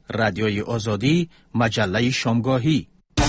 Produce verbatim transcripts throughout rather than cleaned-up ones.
رادیوی آزادی، مجله شامگاهی.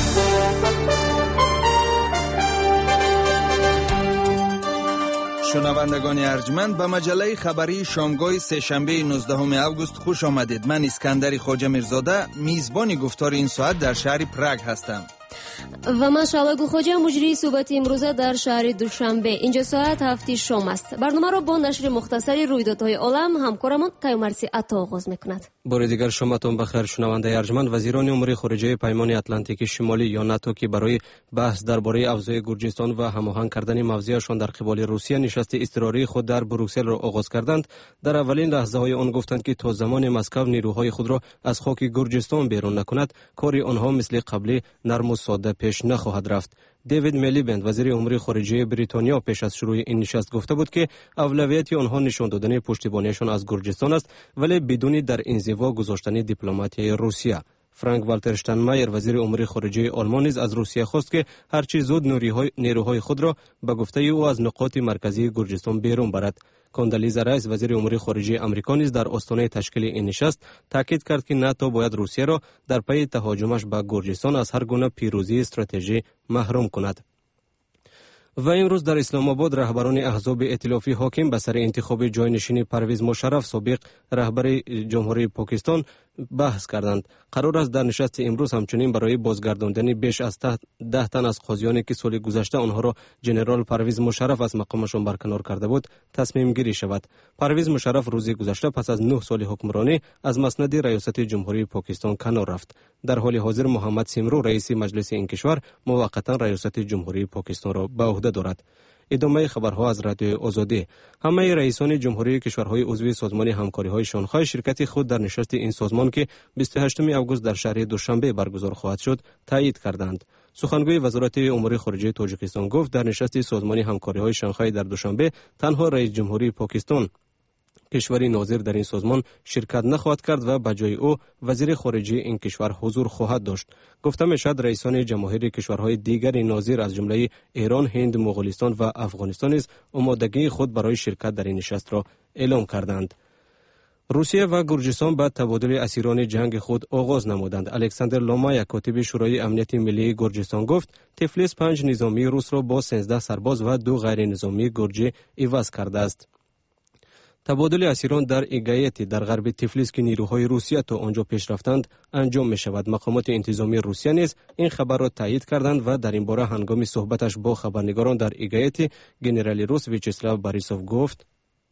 شنوندگان ارجمند، به مجله خبری شامگاه سه‌شنبه نوزدهم اوگوست خوش آمدید. من اسکندر خواجه میرزاده میزبان گفتار این ساعت در شهر پراگ هستم. و من شالاگو خوجه مجری صحبت امروزه در شهر دوشنبه. اینجا ساعت هفت شام است. برنامه را با نشر مختصری رویدادهای عالم همکارمان کیومرثی عطا آغاز میکند. بار دیگر شامتون بخیر شنونده ارجمند. وزیران امور خارجه پیمان اتلانتیک شمالی یا ناتو که برای بحث درباره افزایش گرجستان و هماهنگ کردن موضعشان در قبال روسیه نشست اضطراری خود در بروکسل را آغاز کردند، در اولین لحظه های آن گفتند که تا زمان مسکو نیروهای خود را از خاک گرجستان بیرون نکند، کار آنها مثل قبلی نرم و ساده پیش نخواهد رفت. دیوید میلیبند وزیر امور خارجه بریتانیا پیش از شروع این نشست گفته بود که اولویت آنها نشان دادن پشتیبانیشان از گرجستان است، ولی بدون در انزوا گذاشتن دیپلماتیای روسیه. فرانک والتر شتاینمایر وزیر امور خارجه آلمان نیز از روسیه خواست که هرچی زود نیروهای خود را به گفته او از نقاط مرکزی گرجستان بیرون برد. کاندالیزا رایس وزیر امور خارجه آمریکا نیز در آستانه تشکیل این نشست تاکید کرد که ناتو باید روسیه را در پی تهاجمش به گرجستان از هر گونه پیروزی استراتژی محروم کند. و امروز در اسلام آباد رهبران احزاب ائتلافی حاکم به سر انتخاب جانشین پرویز مشرف سابق رهبر جمهوری پاکستان بحث کردند. قرار است در نشست امروز همچنین برای بازگرداندن بیش از ده تن از قاضیانی که سال گذشته آنها را جنرال پرویز مشرف از مقامشان برکنار کرده بود تصمیم گیری شود. پرویز مشرف روز گذشته پس از نه سال حکمرانی از مسند ریاست جمهوری پاکستان کنار رفت. در حال حاضر محمد سیمرو رئیس مجلس این کشور موقتا ریاست جمهوری پاکستان را به عهده دارد. ادامه خبرها از رادیو آزادی. همه رئیسان جمهوری کشورهای عضو سازمان همکاری‌های شانگهای شرکت خود در نشست این سازمان که بیست و هشتم اوگوست در شهر دوشنبه برگزار خواهد شد تایید کردند. سخنگوی وزارت امور خارجه تاجیکستان گفت در نشست سازمان همکاری‌های شانگهای در دوشنبه تنها رئیس جمهوری پاکستان کشوری ناظر در این سازمان شرکت نخواهد کرد و به جای او وزیر خارجه این کشور حضور خواهد داشت. گفته میشد رئیسان جماهیر کشورهای دیگر ناظر از جمله ایران، هند، مغولستان و افغانستان نیز آمادگی خود برای شرکت در این نشست را اعلام کردند. روسیه و گرجستان بعد تبادل اسیران جنگ خود آغاز نمودند. الکساندر لومایا کاتب شورای امنیت ملی گرجستان گفت تفلیس پنج نظامی روس را با سیزده سرباز و دو غیر نظامی گرجی عوض کرده است. تبادل اسیران در ایگایتی در غرب تفلیس که نیروهای روسیه تا آنجا پیش رفتند انجام می شود. مقامات انتظامی روسیه نیز این خبر را تایید کردند و در این باره هنگام صحبتش با خبرنگاران در ایگایتی گنرال روس ویچسلاو باریسوف گفت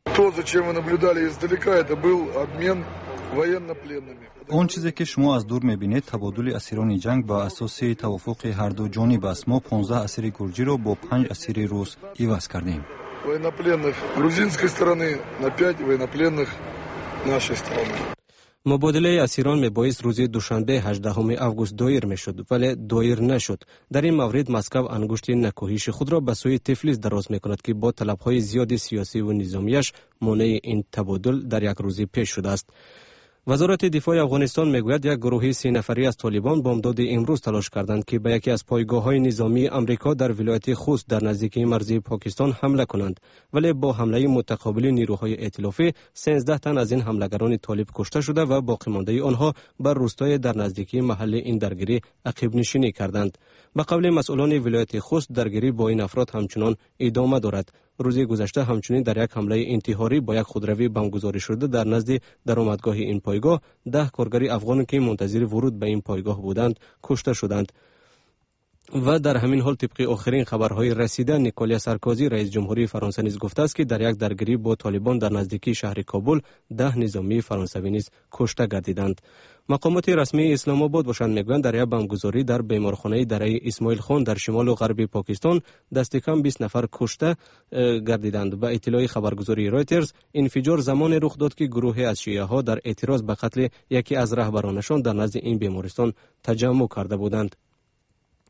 اون چیزی که شما از دور میبینید تبادل اسیران جنگ با اساس توافق هر دو جانب است. ما پانزده اسیر گرجی را با پنج اسیر روس عوض کردیم. военнопленных грузинской стороны на пять военнопленных нашей стороны. مبادله اسیران می بایست روز دوشنبه هجدهم اوگوست دایر می شد ولی دایر نشد. در این مورد مسکو انگشت نکوهش خود را به سوی تفلیس دراز می کند که با طلبهای زیاد سیاسی و نظامیش مانع این تبادل در یک روز پیش شده است. وزارت دفاع افغانستان میگوید یک گروه سی نفری از طالبان بامداد امروز تلاش کردند که به یکی از پایگاه‌های نظامی آمریکا در ولایت خوست در نزدیکی مرزی پاکستان حمله کنند، ولی با حمله متقابل نیروهای ائتلافی سیزده تن از این حملگران طالب کشته شده و باقی مانده آنها بر روستای در نزدیکی محل این درگیری عقب نشینی کردند. به قول مسئولان ولایت خوست درگیری با این افراد همچنان ادامه دارد. روز گذشته همچنین در یک حمله انتحاری با یک خودروی بمبگذاری شده در نزد درآمدگاه این پایگاه ده کارگر افغان که منتظر ورود به این پایگاه بودند کشته شدند. و در همین حال طبق آخرین خبرهای رسیده نیکولیا سارکوزی رئیس جمهوری فرانسه نیز گفته است که در یک درگیری با طالبان در نزدیکی شهر کابل ده نظامی فرانسوی نیز کشته گردیدند. مقامات رسمی اسلام آباد باشند میگویند در یک بمبگذاری در بیمارخانه دره اسماعیل خان در شمال و غرب پاکستان دست کم بیست نفر کشته گردیدند. به اطلاع خبرگزاری رایترز انفجار زمان رخ داد که گروهی از شیعه ها در اعتراض به قتل یکی از رهبرانشان در نزد این بیمارستان تجمع کرده بودند.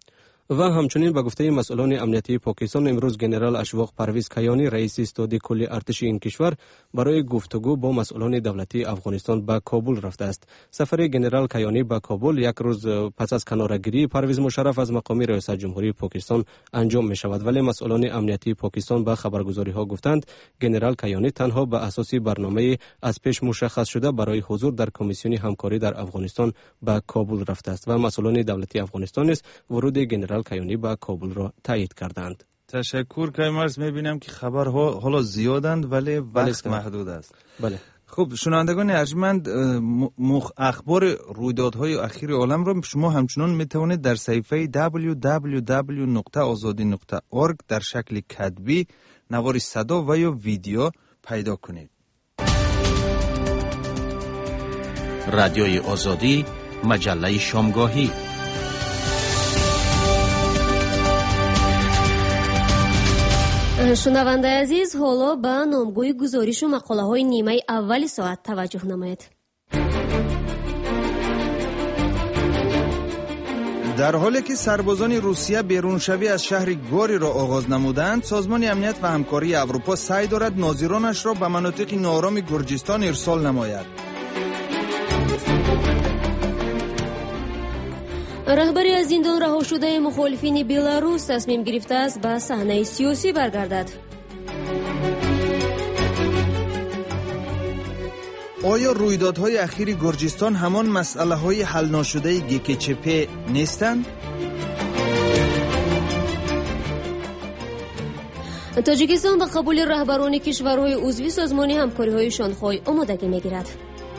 و همچنین به گفته مسئولان امنیتی پاکستان امروز گنرال اشواق پرویز کیانی رئیس استاد کل ارتش این کشور برای گفتگو با مسئولان دولتی افغانستان به کابل رفته است. سفر گنرال کیانی به کابل یک روز پس از کناره‌گیری پرویز مشرف از مقام ریاست جمهوری پاکستان انجام می شود، ولی مسئولان امنیتی پاکستان به خبرگزاری ها گفتند گنرال کیانی تنها به اساس برنامه از پیش مشخص شده برای حضور در کمیسیون همکاری در افغانستان به کابل رفته است و مسئولان دولتی افغانستان است ورود گنرال کیانی به کابل را تایید کردند. تشکر کیمرس. میبینم که خبرها حالا زیادند ولی وقت محدود است. بله. خب شنوندگان ارجمند، اخبار رویدادهای اخیر عالم را شما همچنان میتوانید در صفحه دبلیو دبلیو دبلیو نقطه آزادی نقطه اورگ در شکل کتبی، نوار صدا و یا ویدیو پیدا کنید. رادیوی آزادی، مجله شامگاهی. شنونده عزیز، حالا به نامگوی گزارش و مقاله های نیمه اول ساعت توجه نمایید. در حالی که سربازان روسیه بیرونشوی از شهر گوری را آغاز نمودند، سازمان امنیت و همکاری اروپا سعی دارد ناظرانش را به مناطق ناآرام گرجستان ارسال نماید. رهبری از زندان رها شده مخالفین بلاروس تصمیم گرفته است به صحنه سیاسی برگردد. آیا رویدادهای اخیر گرجستان همان مسئله های حل ناشده گیکچپه نیستند؟ تاجیکستان به قبول رهبران کشورهای عضو سازمان همکاری های شانگهای آمادگی می‌گیرد.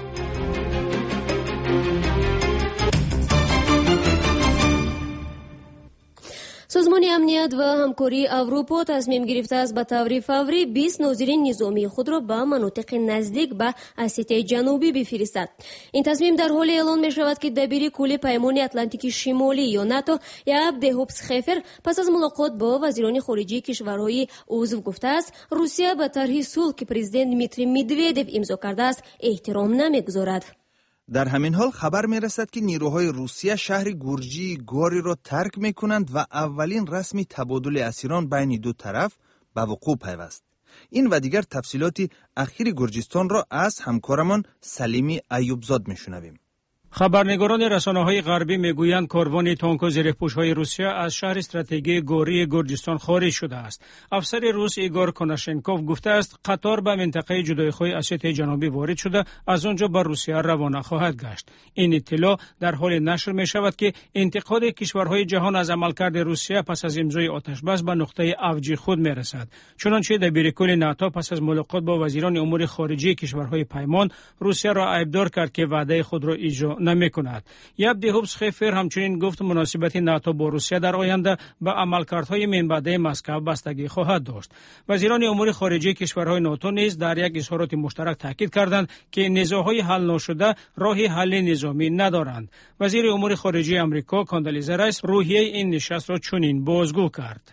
سازمان امنیت و همکاری اروپا تصمیم گرفته است به طور فوری بیست ناظرین نظامی خود را به مناطق نزدیک به اسیای جنوبی بفرستد. این تصمیم در حال اعلان می شود که دبیر کل پیمان اتلانتیک شمالی یا ناتو یاب دهوبسخفر پس از ملاقات با وزیران خارجه کشورهای عضو گفته است روسیه به طرح صلح که پرزیدنت دیمیتری مدودوف امضا کرده است احترام نمیگذارد. در همین حال خبر می رسد که نیروهای روسیه شهر گورجی گوری را ترک می کنند و اولین رسمی تبادل اسیران بین دو طرف به وقوع پیوست. این و دیگر تفصیلات اخیر گرجستان را از همکارمان سلیمی ایوبزاد می شنویم. خبرنگاران رسانه‌های غربی میگویند کاروان تانک و زره‌پوش‌های روسیه از شهر استراتژیک گوری گرجستان خارج شده است. افسر روس ایگور کناشنکوف گفته است قطار به منطقه جدایی‌های اسیای جنوبی وارد شده از آنجا به روسیه روانه خواهد گشت. این اطلاع در حال نشر می شود که انتقاد کشورهای جهان از عملکرد روسیه پس از امضای آتشبس به نقطه اوج خود می رسد. چنانچه دبیر کل ناتو پس از ملاقات با وزیران امور خارجه کشورهای پیمان روسیه را عیبدار کرد که وعده خود را اجرا نمی کند. یاب دهوبسخفر همچنین گفت مناسبت ناتو با روسیه در آینده به عملکردهای منبعده مسکو بستگی خواهد داشت. وزیران امور خارجه کشورهای ناتو نیز در یک اظهارات مشترک تاکید کردند که نزاعهای حل نشده راه حل نظامی ندارند. وزیر امور خارجه آمریکا کاندالیزا رایس روحیه این نشست را چنین بازگو کرد.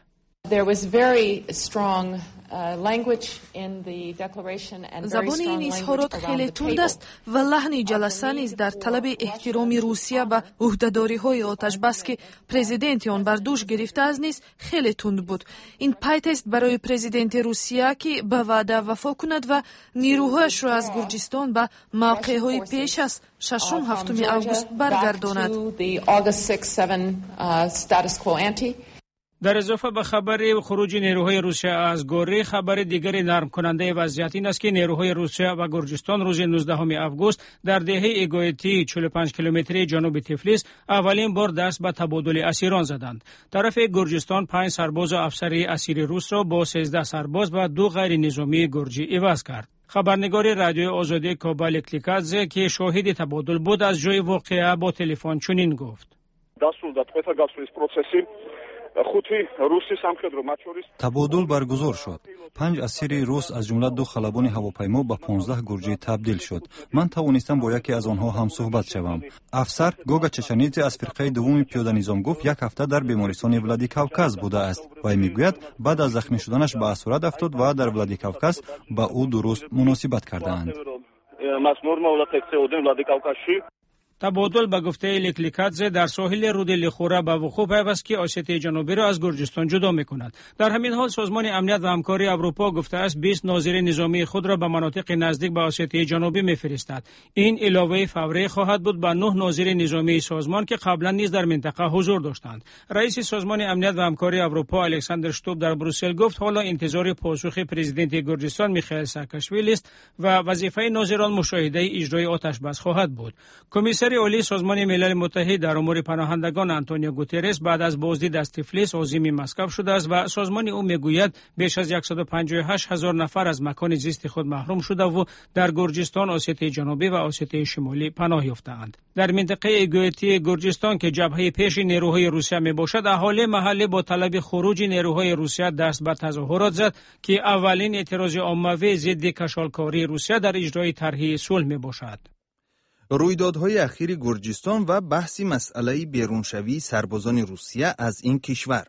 زبان این اظهارات خیلی تند است و لحن جلسه نیز در طلب احترام روسیه به عهدهداری‌های آتشبس که پرزیدنت آن بر دوش گرفته است نیز خیلی تند بود. این پیت است برای پرزیدنت روسیه که به وعده وفا کند و نیروهایش را از گرجستان به موقع‌های پیش از ششم هفتم آگوست برگرداند. در اضافه به خبر خروج نیروهای روسیه از گوری، خبر دیگر نرم کننده وضعیت این است که نیروهای روسیه و گرجستان روز نوزدهم آگوست در دهه ایگویتی چهل و پنج کیلومتری جنوب تفلیس اولین بار دست به تبادل اسیران زدند. طرف گرجستان پنج سرباز و افسر اسیر روس را با سیزده سرباز و دو غیر نظامی گرجی عوض کرد. خبرنگار رادیو آزادی کابل کلیکادزه که شاهد تبادل بود از جای واقعه با تلفن چنین گفت: تبادل برگزار شد. پنج اسیر روس از جمله دو خلبان هواپیما به پانزده گرجی تبدیل شد. من توانستم با یکی از آنها هم صحبت شوم. افسر گوگا چچنیدзе از فرقه دوم پیاده نظام گفت یک هفته در بیمارستان ولادیکاوکاز بوده است و میگوید بعد از زخمی شدنش به اسارت افتاد و در ولادیکاوکاز با او درست مناسبت کردند. تبادل به گفته لیکلیکادزه در ساحل رود لخوره به وقوع پیوست که آسیای جنوبی را از گرجستان جدا می‌کند. در همین حال سازمان امنیت و همکاری اروپا گفته است بیست ناظر نظامی خود را به مناطق نزدیک به آسیای جنوبی می‌فرستد. این علاوه فوری خواهد بود به نه ناظر نظامی سازمان که قبلا نیز در منطقه حضور داشتند. رئیس سازمان امنیت و همکاری اروپا الکساندر شتوب در بروسل گفت حالا انتظار پاسخ پرزیدنت گرجستان میخائیل ساکاشویلی است و وظیفه ناظران مشاهده اجرای آتش بس خواهد بود. کمیسر عالی سازمان ملل متحد در امور پناهندگان آنتونیو گوترس بعد از بازدید از تفلیس عازم مسکو شده است و سازمان او میگوید بیش از صد و پنجاه و هشت هزار نفر از مکان زیست خود محروم شده و در گرجستان، آسیای جنوبی و آسیای شمالی پناه یافته‌اند. در منطقه ایگویتی گرجستان که جبهه پیش نیروهای روسیه میباشد، اهالی محلی با طلب خروج نیروهای روسیه دست به تظاهرات زد که اولین اعتراض عمومی ضد کشالکاری روسیه در اجرای طرح صلح میباشد. رویدادهای اخیر گرجستان و بحث مسئله بیرونشوی سربازان روسیه از این کشور.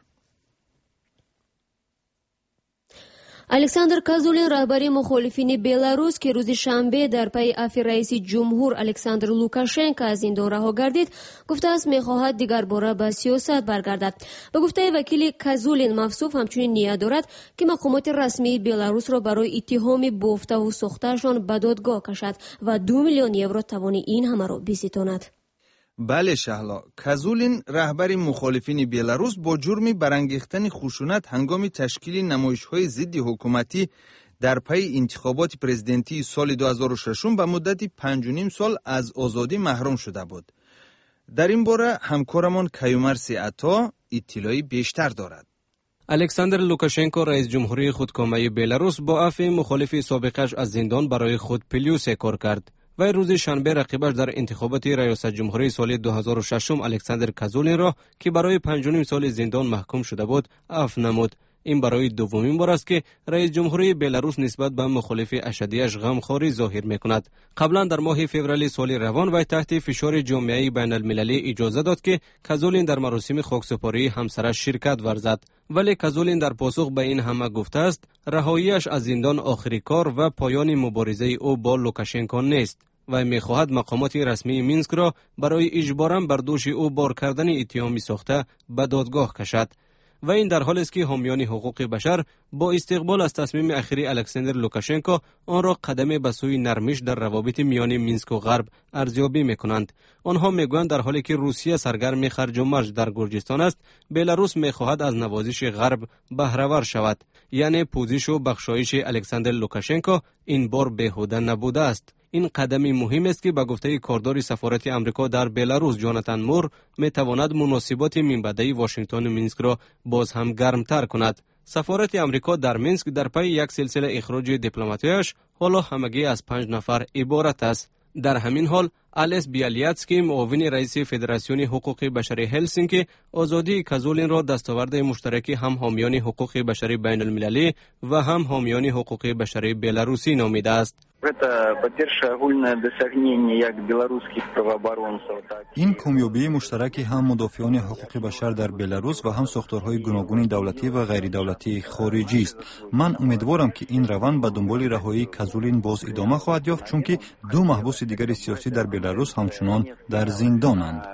الکساندر کازولین رهبری مخالفین بلاروس که روز شنبه در پی عفو رئیس جمهور الکساندر لوکاشنکو از زندان رها گردید گفته است می‌خواهد دیگر باره به سیاست برگردد. به گفته وکیل کازولین مفصوف همچنین نیت دارد که مقامات رسمی بلاروس را برای اتهام بافته و ساخته‌شان به دادگاه کشد و دو میلیون یورو توان این همه را بستاند. بله شهلا، کازولین رهبر مخالفین بلاروس با جرم برانگیختن خشونت هنگام تشکیل نمایش‌های ضد حکومتی در پی انتخابات پرزیدنتی سال دو هزار و شش به مدت پنج و نیم سال از آزادی محروم شده بود. در این باره همکارمان کیومرث عطا اطلاعی بیشتر دارد. الکساندر لوکاشنکو رئیس جمهوری خودکامه بلاروس با عفو مخالف سابقش از زندان برای خود پلیوس کار کرد. و روز شنبه رقیبش در انتخابات ریاست جمهوری سال دو هزار و شش الکساندر کازولین را که برای پنج و نیم سال زندان محکوم شده بود عفو نمود. این برای دومین بار است که رئیس جمهوری بلاروس نسبت به مخالف اشدیش غمخواری ظاهر می‌کند. قبلا در ماه فوریه سال روان وی تحت فشار جامعه بین المللی اجازه داد که کازولین در مراسم خاکسپاری همسرش شرکت ورزد، ولی کازولین در پاسخ به این همه گفته است رهاییش از زندان آخری کار و پایان مبارزه او با لوکاشنکو نیست و می‌خواهد مقامات رسمی مینسک را برای اجباراً بر دوش او بار کردن اتهامی ساخته به دادگاه کشد. و این در حالی است که حامیان حقوق بشر با استقبال از تصمیم اخیری الکساندر لوکاشنکو آن را قدم به سوی نرمش در روابط میان مینسک و غرب ارزیابی می‌کنند. آنها میگویند در حالی که روسیه سرگرم خرج و مرج در گرجستان است، بلاروس می‌خواهد از نوازش غرب بهره‌ور شود. یعنی پوزش و بخشایش الکساندر لوکاشنکو این بار بیهوده نبوده است. این قدم مهم است که به گفته کاردار سفارت امریکا در بلاروس جاناتان مور میتواند مناسبات منبعی واشنگتن و مینسک را باز هم گرمتر کند. سفارت امریکا در مینسک در پی یک سلسله اخراج دیپلمات‌هایش حالا همگی از پنج نفر عبارت است. در همین حال آلیس بیالیاتسکی معاون رئیس فدراسیون حقوق بشری هلسینکی آزادی کازولین را دستاورد مشترک هم حامیان حقوق بشری بین المللی و هم حامیان حقوق بشری بلاروسی نامیده است. این کامیابی مشترک هم مدافعان حقوق بشر در بلاروس و هم ساختارهای گوناگون دولتی و غیر دولتی خارجی است. من امیدوارم که این روند به دنبال رهایی کازولین باز ادامه خواهد یافت، چون که دو محبوس دیگر سیاسی در بلاروس همچنان در زندانند.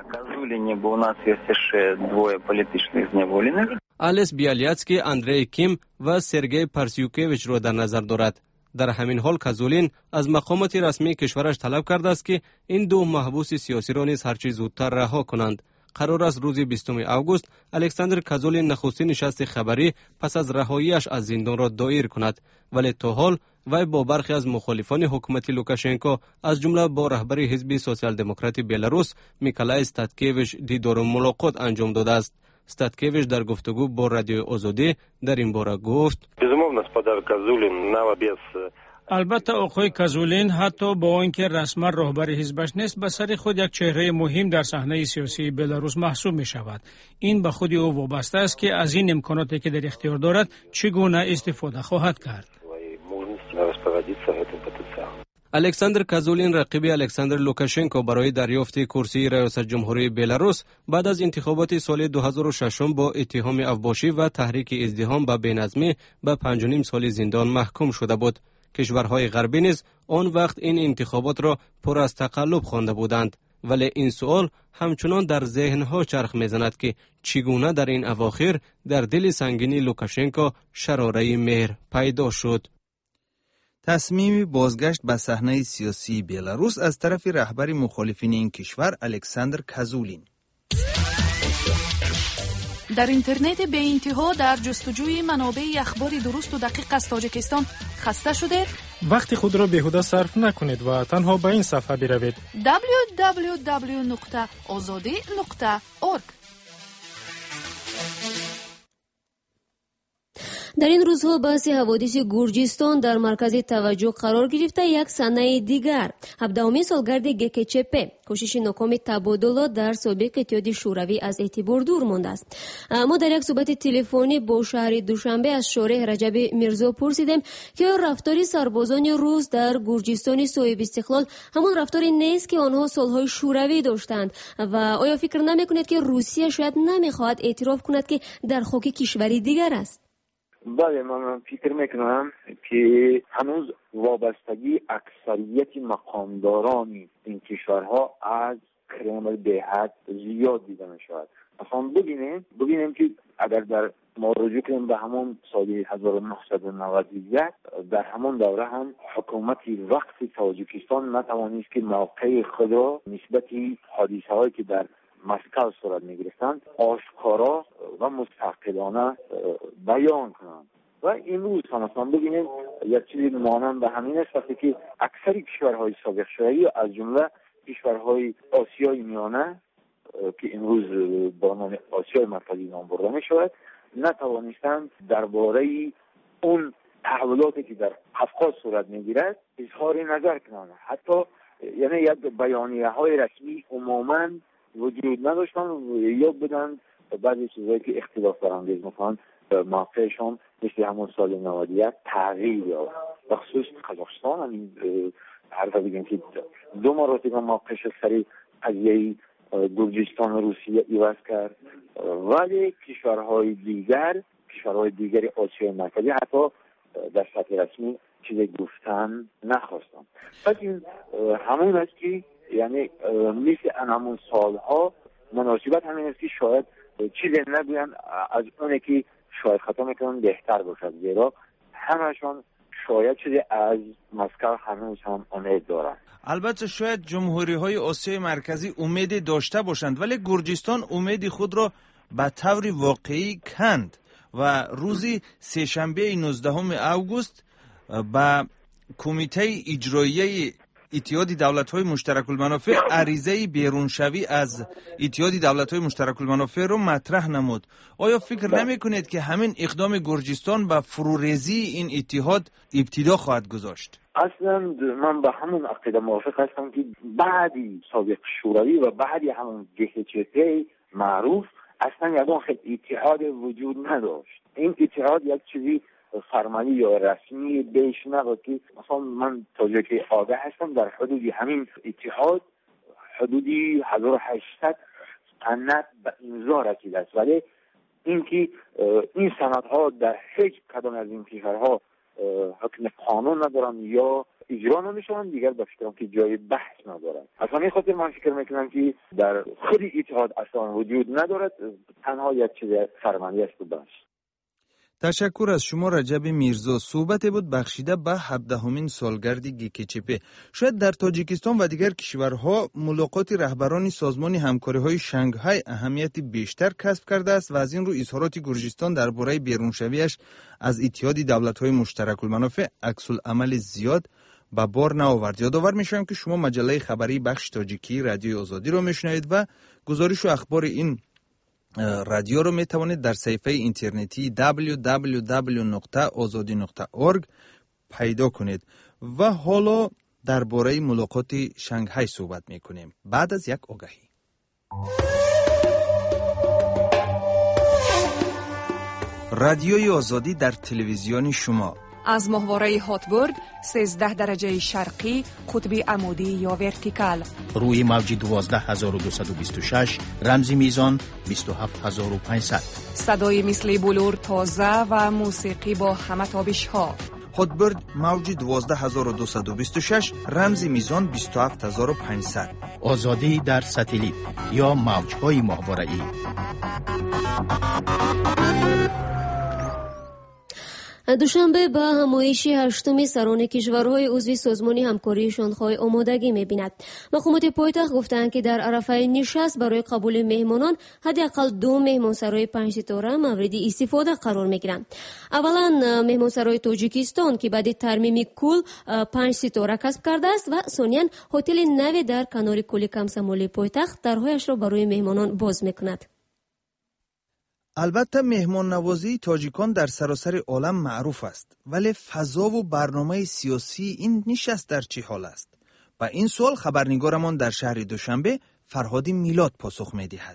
آلیس بیالیاتسکی اندری کیم و سرگئی پارسیوکویچ را در نظر دارد. در همین حال کازولین از مقامات رسمی کشورش طلب کرده است که این دو محبوس سیاسی را نیز هرچه زودتر رها کنند. قرار است روز بیستم آگوست الکساندر کازولین نخستین نشست خبری پس از رهاییش از زندان را دایر کند، ولی تا حال وی با برخی از مخالفان حکومت لوکاشنکو از جمله با رهبر حزب سوسیال دموکرات بلاروس میکائیل استاتکیویچ دیدار و ملاقات انجام داده است. استاتکیویچ در گفتگو با رادیو آزادی در این باره گفت: البته آقای کازولین حتی با اینکه رسما رهبر حزبش نیست، به سر خود یک چهره مهم در صحنه سیاسی بلاروس محسوب می شود. این به خود او وابسته است که از این امکاناتی که در اختیار دارد چگونه استفاده خواهد کرد. الکساندر کازولین رقیب الکساندر لوکاشنکو برای دریافت کرسی ریاست جمهوری بلاروس بعد از انتخابات سال دو هزار و شش با اتهام افباشی و تحریک ازدحام به بی‌نظمی به پنج و نیم سال زندان محکوم شده بود. کشورهای غربی نیز آن وقت این انتخابات را پر از تقلب خوانده بودند. ولی این سوال همچنان در ذهنها چرخ میزند که چگونه در این اواخر در دل سنگینی لوکاشنکو شراره مهر پیدا شد. تصمیم بازگشت به صحنه سیاسی بلاروس از طرف رهبر مخالفین این کشور الکساندر کازولین. در اینترنت به انتها در جستجوی منابع اخبار درست و دقیق از تاجیکستان خسته شده؟ وقت خود را بیهوده صرف نکنید و تنها به این صفحه بروید دبلیو دبلیو دبلیو نقطه آزادی نقطه اورگ. در این روزها بحث حوادث گرجستان در مرکز توجه قرار گرفته. یک سنه دیگر هفدهمین سالگرد گکچپ کوشش ناکام تبادل در سابق اتحاد شوروی از اعتبار دور مانده است. ما در یک صحبت تلفنی با شهر دوشنبه از شارح رجب میرزا پرسیدیم که رفتار سربازان روس در گرجستان صاحب استقلال همان رفتاری نیست که آنها سالهای شوروی داشتند و آیا فکر نمی‌کنید که روسیه شاید نمی‌خواهد اعتراف کند که در خاک کشوری دیگر است؟ بله، من فکر میکنم که هنوز وابستگی اکثریت مقامداران این کشورها از کرمل به حد زیاد دیده میشود. اصلا ببینیم ببینیم که اگر در ما رجوع کنیم به همون سال هزار و نهصد و نود و یک، در همون دوره هم حکومت وقت تاجیکستان نتوانست که موقع خود را نسبت حادثه هایی که در مسکو صورت میگرفتند آشکارا و مستقلانه بیان کنند. و امروز هم مثلا ببینیم یک چیزی مانند به همین است وقتی که اکثر کشورهای سابق شوروی از جمله کشورهای آسیای میانه که امروز با نام آسیای مرکزی نام برده می شود نتوانستند درباره اون تحولاتی که در قفقاز صورت میگیرد اظهار نظر کنند. حتی یعنی یک بیانیه های رسمی عموما وجود نداشتن یا بدن بعضی چیزایی که اختلاف برانگیز میکنن موقعشان مثل همون سال نود و یک تغییر یافت. بخصوص قزاقستان همین حرف بگیم که دو مرتبه موقعش سری قضیه گرجستان روسیه عوض کرد، ولی کشورهای دیگر کشورهای دیگر آسیای مرکزی حتی در سطح رسمی چیزی گفتن نخواستن. پس این همون است که یعنی مثل همون سالها مناسبت همین است که شاید چیزی نگوین از اونه که شاید خطا میکنن بهتر باشد، زیرا همشون شاید چیزی از مسکو هنوز هم امید دارن. البته شاید جمهوری های آسیای مرکزی امیدی داشته باشند، ولی گرجستان امید خود را به طور واقعی کند و روزی سه‌شنبه نوزدهم اوگوست به کمیته اجرایی اتحاد دولت‌های مشترک المنافع عریضه بیرونشوی از اتحاد دولت‌های مشترک المنافع رو مطرح نمود. آیا فکر نمی‌کنید که همین اقدام گرجستان به فروریزی این اتحاد ابتدا خواهد گذاشت؟ اصلا من به همون عقیده موافق هستم که بعدی سابق شوروی و بعدی همون گهچپ معروف اصلا یکون خیلی اتحاد وجود نداشت. این اتحاد یک چیزی فرمانی یا رسمی بیش نبود که مثلا من تا که آگاه هستم در حدودی همین اتحاد حدودی هزار و هشتصد سند به امضا رسیده است، ولی اینکه این سندها در هیچ کدام از این کشورها حکم قانون ندارن یا اجرا نمیشن دیگر به فکرم که جای بحث ندارن. اصلا این خاطر من فکر میکنم که در خود اتحاد اصلا وجود ندارد، تنها یک چیز فرمانی است و بس. تشکر از شما رجب میرزا. صحبت بود بخشیده به هفدهمین سالگرد گکچپ. شاید در تاجیکستان و دیگر کشورها ملاقات رهبران سازمان همکاری‌های شانگهای اهمیت بیشتر کسب کرده است و از این رو اظهارات گرجستان درباره بیرونشویش از اتحاد دولت‌های مشترک المنافع عکس العمل زیاد به بار نآورد. یادآور می‌شوم که شما مجله خبری بخش تاجیکی رادیوی آزادی را میشنوید و گزارش و اخبار این رادیو رو می توانید در صفحه اینترنتی دبلیو دبلیو دبلیو نقطه آزادی نقطه اورگ پیدا کنید. و حالا درباره ملاقات شانگهای صحبت می کنیم بعد از یک آگهی. رادیوی آزادی در تلویزیون شما از ماهواره هاتبرد سیزده درجه شرقی قطب عمودی یا ورتیکال روی موج دوازده هزار و دویست و بیست و شش رمزی میزان بیست و هفت هزار و پانصد صدای مثل بلور تازه و موسیقی با همه تابش ها. هاتبرد موج دوازده هزار و دویست و بیست و شش رمزی میزان بیست و هفت هزار و پانصد آزادی در ساتلیت یا موج‌های ماهواره‌ای. دوشنبه به همایش هشتم سران کشورهای عضو سازمان همکاری شانگهای آمادگی می‌بیند. مقامات پایتخت گفتند که در عرفه نشست برای قبول مهمانان حداقل دو مهمانسرای پنج ستاره مورد استفاده قرار می‌گیرند. اولا مهمانسرای تاجیکستان که بعد ترمیم کل پنج ستاره کسب کرده است و ثانیاً هتل نو در کنار کولی کمسمولی پایتخت درهایش را برای مهمانان باز می‌کند. البته مهمان نوازی تاجیکان در سراسر عالم معروف است، ولی فضا و برنامه سیاسی این نشست در چه حال است؟ و این سوال خبرنگارمان در شهر دوشنبه فرهاد میلاد پاسخ می‌دهد.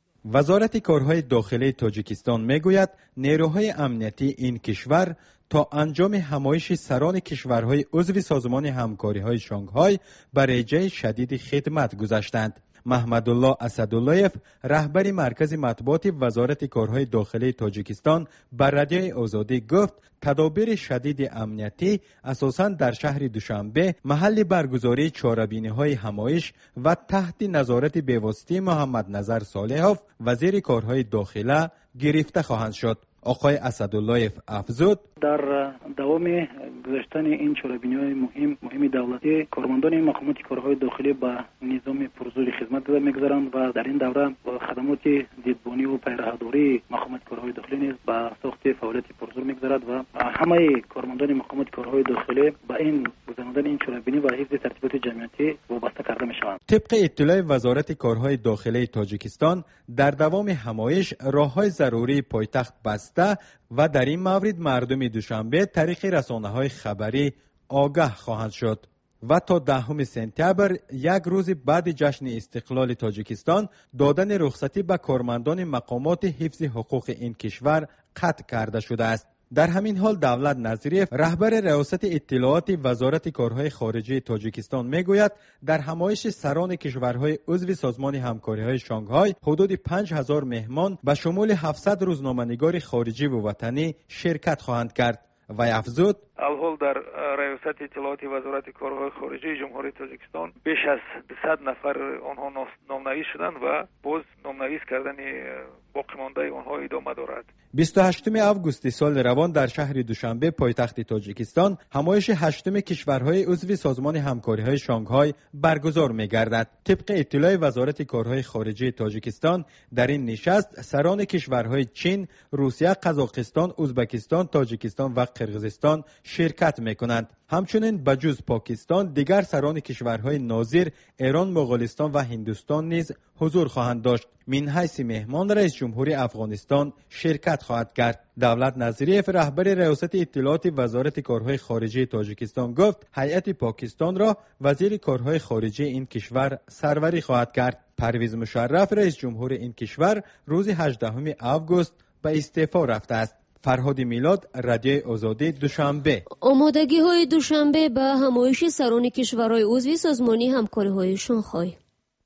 وزارت کارهای داخلی تاجیکستان میگوید نیروهای امنیتی این کشور تا انجام همایش سران کشورهای عضو سازمان همکاری‌های شانگهای برای شدید خدمت گذاشتند. محمدالله اسداللهیف رهبر مرکز مطبوعات وزارت کارهای داخلی تاجیکستان بر رادیوی آزادی گفت تدابیر شدید امنیتی اساساً در شهر دوشنبه محل برگزاری چهاربینی‌های همایش و تحت نظارت بی‌واسطه محمد نظر صالحوف وزیر کارهای داخلی گرفته خواهند شد. آقای اسداللهیف افزود در دوام گذاشتن این چهاربینی‌های مهم مهم دولتی کارمندان مقامات کارهای داخلی با نظام پرزور خدمت می‌گذارند و در این دوره با خدمات دیدبانی و پیرهداری مقامات کارهای داخلی نیز با ساخت فعالیت پرزور می‌گذارد و همه کارمندان مقامات کارهای داخلی با این گذراندن این چهاربینی و حفظ ترتیبات جمعیتی وابسته کرده می‌شوند. طبق اطلاع وزارت کارهای داخلی تاجیکستان در دوام همایش راه‌های ضروری پایتخت بسته و در این مورد مردم دوشنبه طریق رسانه‌های خبری آگاه خواهند شد و تا دهم سپتامبر یک روز بعد جشن استقلال تاجیکستان دادن رخصتی به کارمندان مقامات حفظ حقوق این کشور قطع کرده شده است. در همین حال دولت نظریف رهبر ریاست اطلاعات وزارت کارهای خارجه تاجیکستان میگوید در همایش سران کشورهای عضو سازمان همکاری‌های شانگهای حدود پنج هزار مهمان به شمول هفتصد روزنامه‌نگار خارجی و وطنی شرکت خواهند کرد. و افزود الحال در ریاست اطلاعات وزارت کارهای خارجه جمهوری تاجیکستان بیش از صد نفر آنها نامنویس شدند و باز نامنویس کردن باقی مانده آنها ادامه دارد. بیست و هشتم آگوست سال روان در شهر دوشنبه پایتخت تاجیکستان همایش هشتم کشورهای عضو سازمان همکاری‌های شانگهای برگزار می‌گردد. طبق اطلاع وزارت کارهای خارجه تاجیکستان در این نشست سران کشورهای چین، روسیه، قزاقستان، ازبکستان، تاجیکستان و قرقیزستان شرکت می‌کنند. همچنین بجز پاکستان دیگر سران کشورهای ناظر ایران، مغولستان و هندوستان نیز حضور خواهند داشت. من حیث مهمان رئیس جمهوری افغانستان شرکت خواهد کرد. دولت نظریف رهبر ریاست اطلاعات وزارت کارهای خارجه تاجیکستان گفت هیئت پاکستان را وزیر کارهای خارجه این کشور سروری خواهد کرد. پرویز مشرف رئیس جمهور این کشور روز هجدهم آگوست به استعفا رفته است. فرهاد میلاد، رادیوی آزادی، دوشنبه. آمادگی های دوشنبه به همایش سران کشورهای عضو سازمان همکاری‌های شانگهای.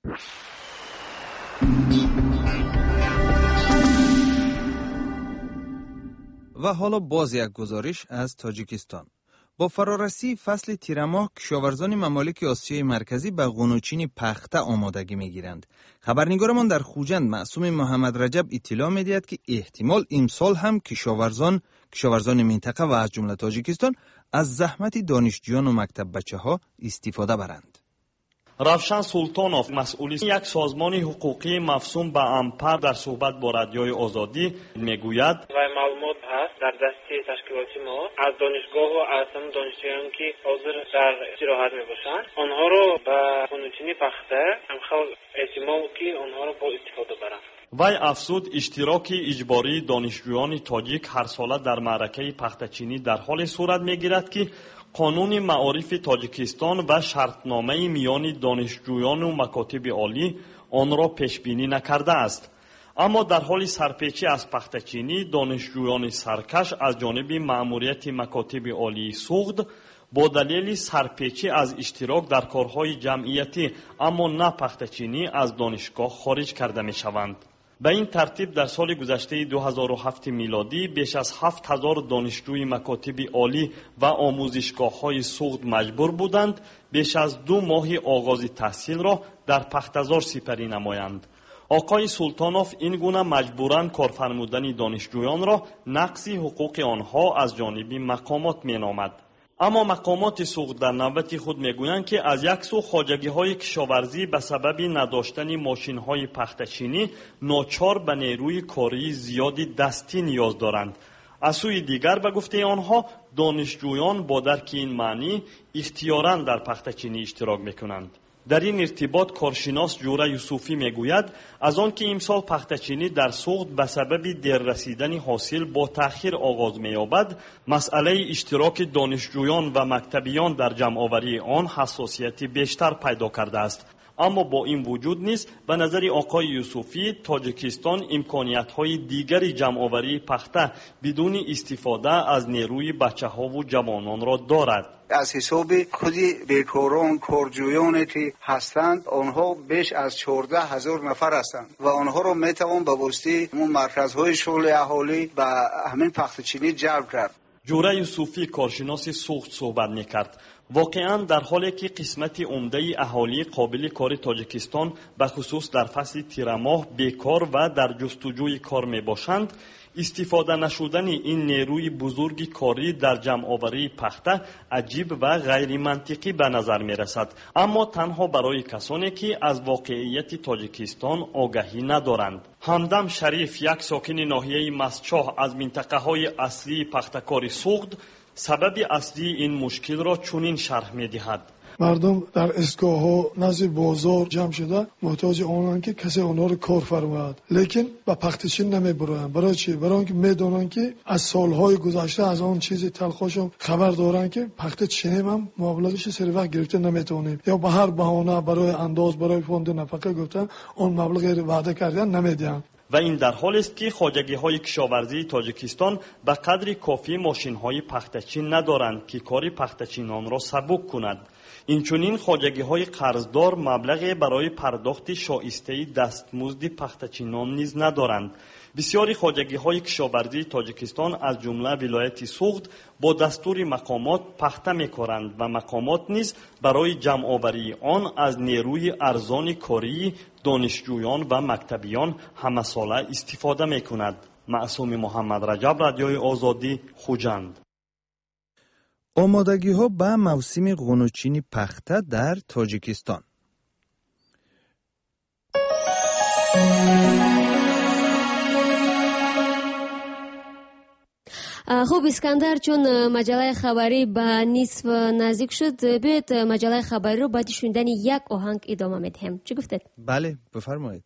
و حالا باز یک گزارش از تاجیکستان. با فرارسی فصل تیرماه کشاورزان ممالک آسیای مرکزی به قنوچین پخته آمادگی می‌گیرند. خبرنگارمان در خوجند معصوم محمد رجب اطلاع می‌دهد که احتمال امسال هم کشاورزان کشاورزان منطقه و از جمله تاجیکستان از زحمت دانشجویان و مکتب بچه‌ها استفاده برند. равшан султонов масъули як созмони ҳуқуқии мафсум ба ампар дар суҳбат бо радиои озодӣ мегӯяд вай маълумот ҳаст дар дасти ташкилоти мо аз донишгоҳу аз ҳамон донишҷӯён ки ҳозир дар истироҳат мебошанд онҳоро ба қонунчини пахта ҳамхел эҳтимол ки онҳоро бо истифода баранд. вай афзуд иштироки иҷбории донишҷӯёни тоҷик ҳарсола дар маъракаи пахтачинӣ дар ҳоле сурат мегирад ки қонуни маорифи тоҷикистон ва шартномаи миёни донишҷӯёну макотиби олӣ онро пешбинӣ накардааст. аммо дар ҳоли сарпечӣ аз пахтачинӣ донишҷӯёни саркаш аз ҷониби маъмурияти макотиби олии суғд бо далели сарпечӣ аз иштирок дар корҳои ҷамъиятӣ аммо на пахтачинӣ аз донишгоҳ хориҷ карда мешаванд. به این ترتیب در سال گذشته دو هزار و هفت میلادی بیش از هفت هزار دانشجوی مکاتب عالی و آموزشگاه‌های سوخت مجبور بودند بیش از دو ماه آغاز تحصیل را در پختزار سپری نمایند. آقای سلطانوف این گونه مجبوران کار فرمودن دانشجویان را نقض حقوق آنها از جانب مقامات مینامد. اما مقامات سوخت در نوبت خود میگویند که از یک سو خواجگی های کشاورزی به سبب نداشتن ماشین های پخته‌چینی ناچار به نیروی کاری زیادی دستی نیاز دارند. از سوی دیگر به گفته آنها دانشجویان با درک این معنی اختیاراً در پخته‌چینی اشتراک میکنند. در این ارتباط کارشناس جوره یوسفی میگوید از آن که امسال پخته‌چینی در سوخت به سبب دیر رسیدن حاصل با تأخیر آغاز می‌یابد، مسئله اشتراک دانشجویان و مکتبیان در جمع‌آوری آن حساسیت بیشتر پیدا کرده است. اما با این وجود نیز به نظر آقای یوسفی تاجیکستان امکانیت‌های دیگری جمع‌آوری پخته بدون استفاده از نیروی بچه‌ها و جوانان را دارد. از حساب خودی بیکاران کارجویانی که هستند آنها بیش از چهارده هزار نفر هستند و آنها را میتوان به واسطه مرکزهای شغل اهالی به همین پخته‌چینی جلب کرد. جوره یوسفی کارشناس سوخت صحبت میکرد. واقعا در حالی که قسمت عمده اهالی قابل کار تاجیکستان به خصوص در فصل تیرماه بیکار و در جستجوی کار می باشند، استفاده نشدن این نیروی بزرگ کاری در جمع‌آوری پخته عجیب و غیر منطقی به نظر می رسد. اما تنها برای کسانی که از واقعیت تاجیکستان آگاهی ندارند. همدم شریف، یک ساکن ناحیه مستچاه از منطقه های اصلی پخته‌کاری سوخت، سبب اصلی این مشکل را چنین شرح می دهد. مردم در اسکاه ها نزد بازار جمع شده محتاج آنند که کسی آنها را کار فرماید، لیکن به پخته‌چینی نمیبرند. برای چی؟ برای اینکه میدونند که از سالهای گذشته از آن چیز تلخشون خبر دارند که پخته‌چینی هم مبلغش سر وقت گرفته نمیتونیم، یا به هر بهانه برای انداز برای فوند نفقه گفتن اون مبلغ وعده کردن نمیدن. و این در حال است که خواجگی های کشاورزی تاجیکستان به قدر کافی ماشین های پخته‌چین ندارند که کار پخته‌چینان را سبک کند. اینچنین خواجگی های قرضدار مبلغ برای پرداخت شایسته دستمزد پخته‌چینان نیز ندارند. بسیاری خواجگی های کشاورزی تاجیکستان از جمله ولایت سوخت با دستور مقامات پخته می‌کنند و مقامات نیز برای جمع‌آوری آن از نیروی ارزان کاری دانشجویان و مکتبیان همه ساله استفاده می‌کند. معصوم محمد رجب، رادیوی آزادی، خوجند. آمادگی ها به موسم غنوچین پخته در تاجیکستان. خب اسکندر، چون مجله خبری به نصف نزدیک شد، بیایید مجله خبری رو بعد شنیدن یک آهنگ ادامه میدیم. چی گفتید؟ بله بفرمایید.